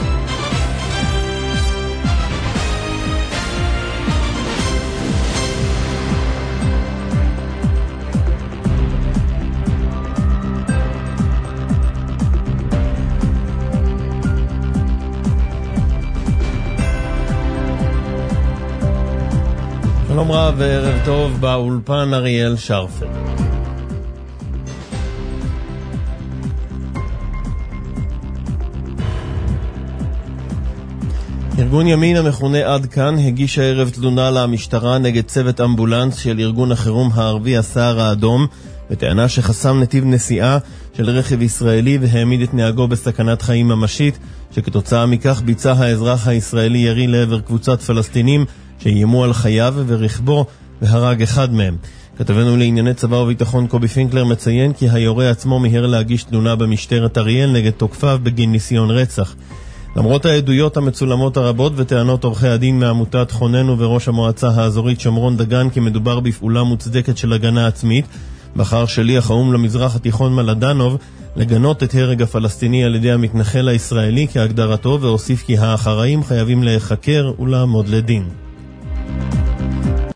שלום רב וערב טוב, באולפן אריאל שרפר. ארגון ימין המכונה עד כאן הגיש הערב תלונה למשטרה נגד צוות אמבולנס של ארגון החירום הערבי הסהר האדום, בטענה שחסם נתיב נסיעה של רכב ישראלי והעמיד את נהגו בסכנת חיים ממשית, שכתוצאה מכך ביצע האזרח הישראלי ירי לעבר קבוצת פלסטינים שאיימו על חייו ורכבו והרג אחד מהם. כתבנו לענייני צבא וביטחון קובי פינקלר מציין כי היורה עצמו מהר להגיש תלונה במשטרת אריאל נגד תוקפיו בגין ניסיון רצח. למרות העדויות המצולמות הרבות וטענות עורכי הדין מעמותת חוננו וראש המועצה האזורית שומרון דגן כי מדובר בפעולה מוצדקת של הגנה עצמית, בחר שליח האו"ם למזרח התיכון מלדנוב לגנות את הרג הפלסטיני על ידי המתנחל הישראלי כהגדרתו, והוסיף כי האחראים חייבים להיחקר ולעמוד לדין.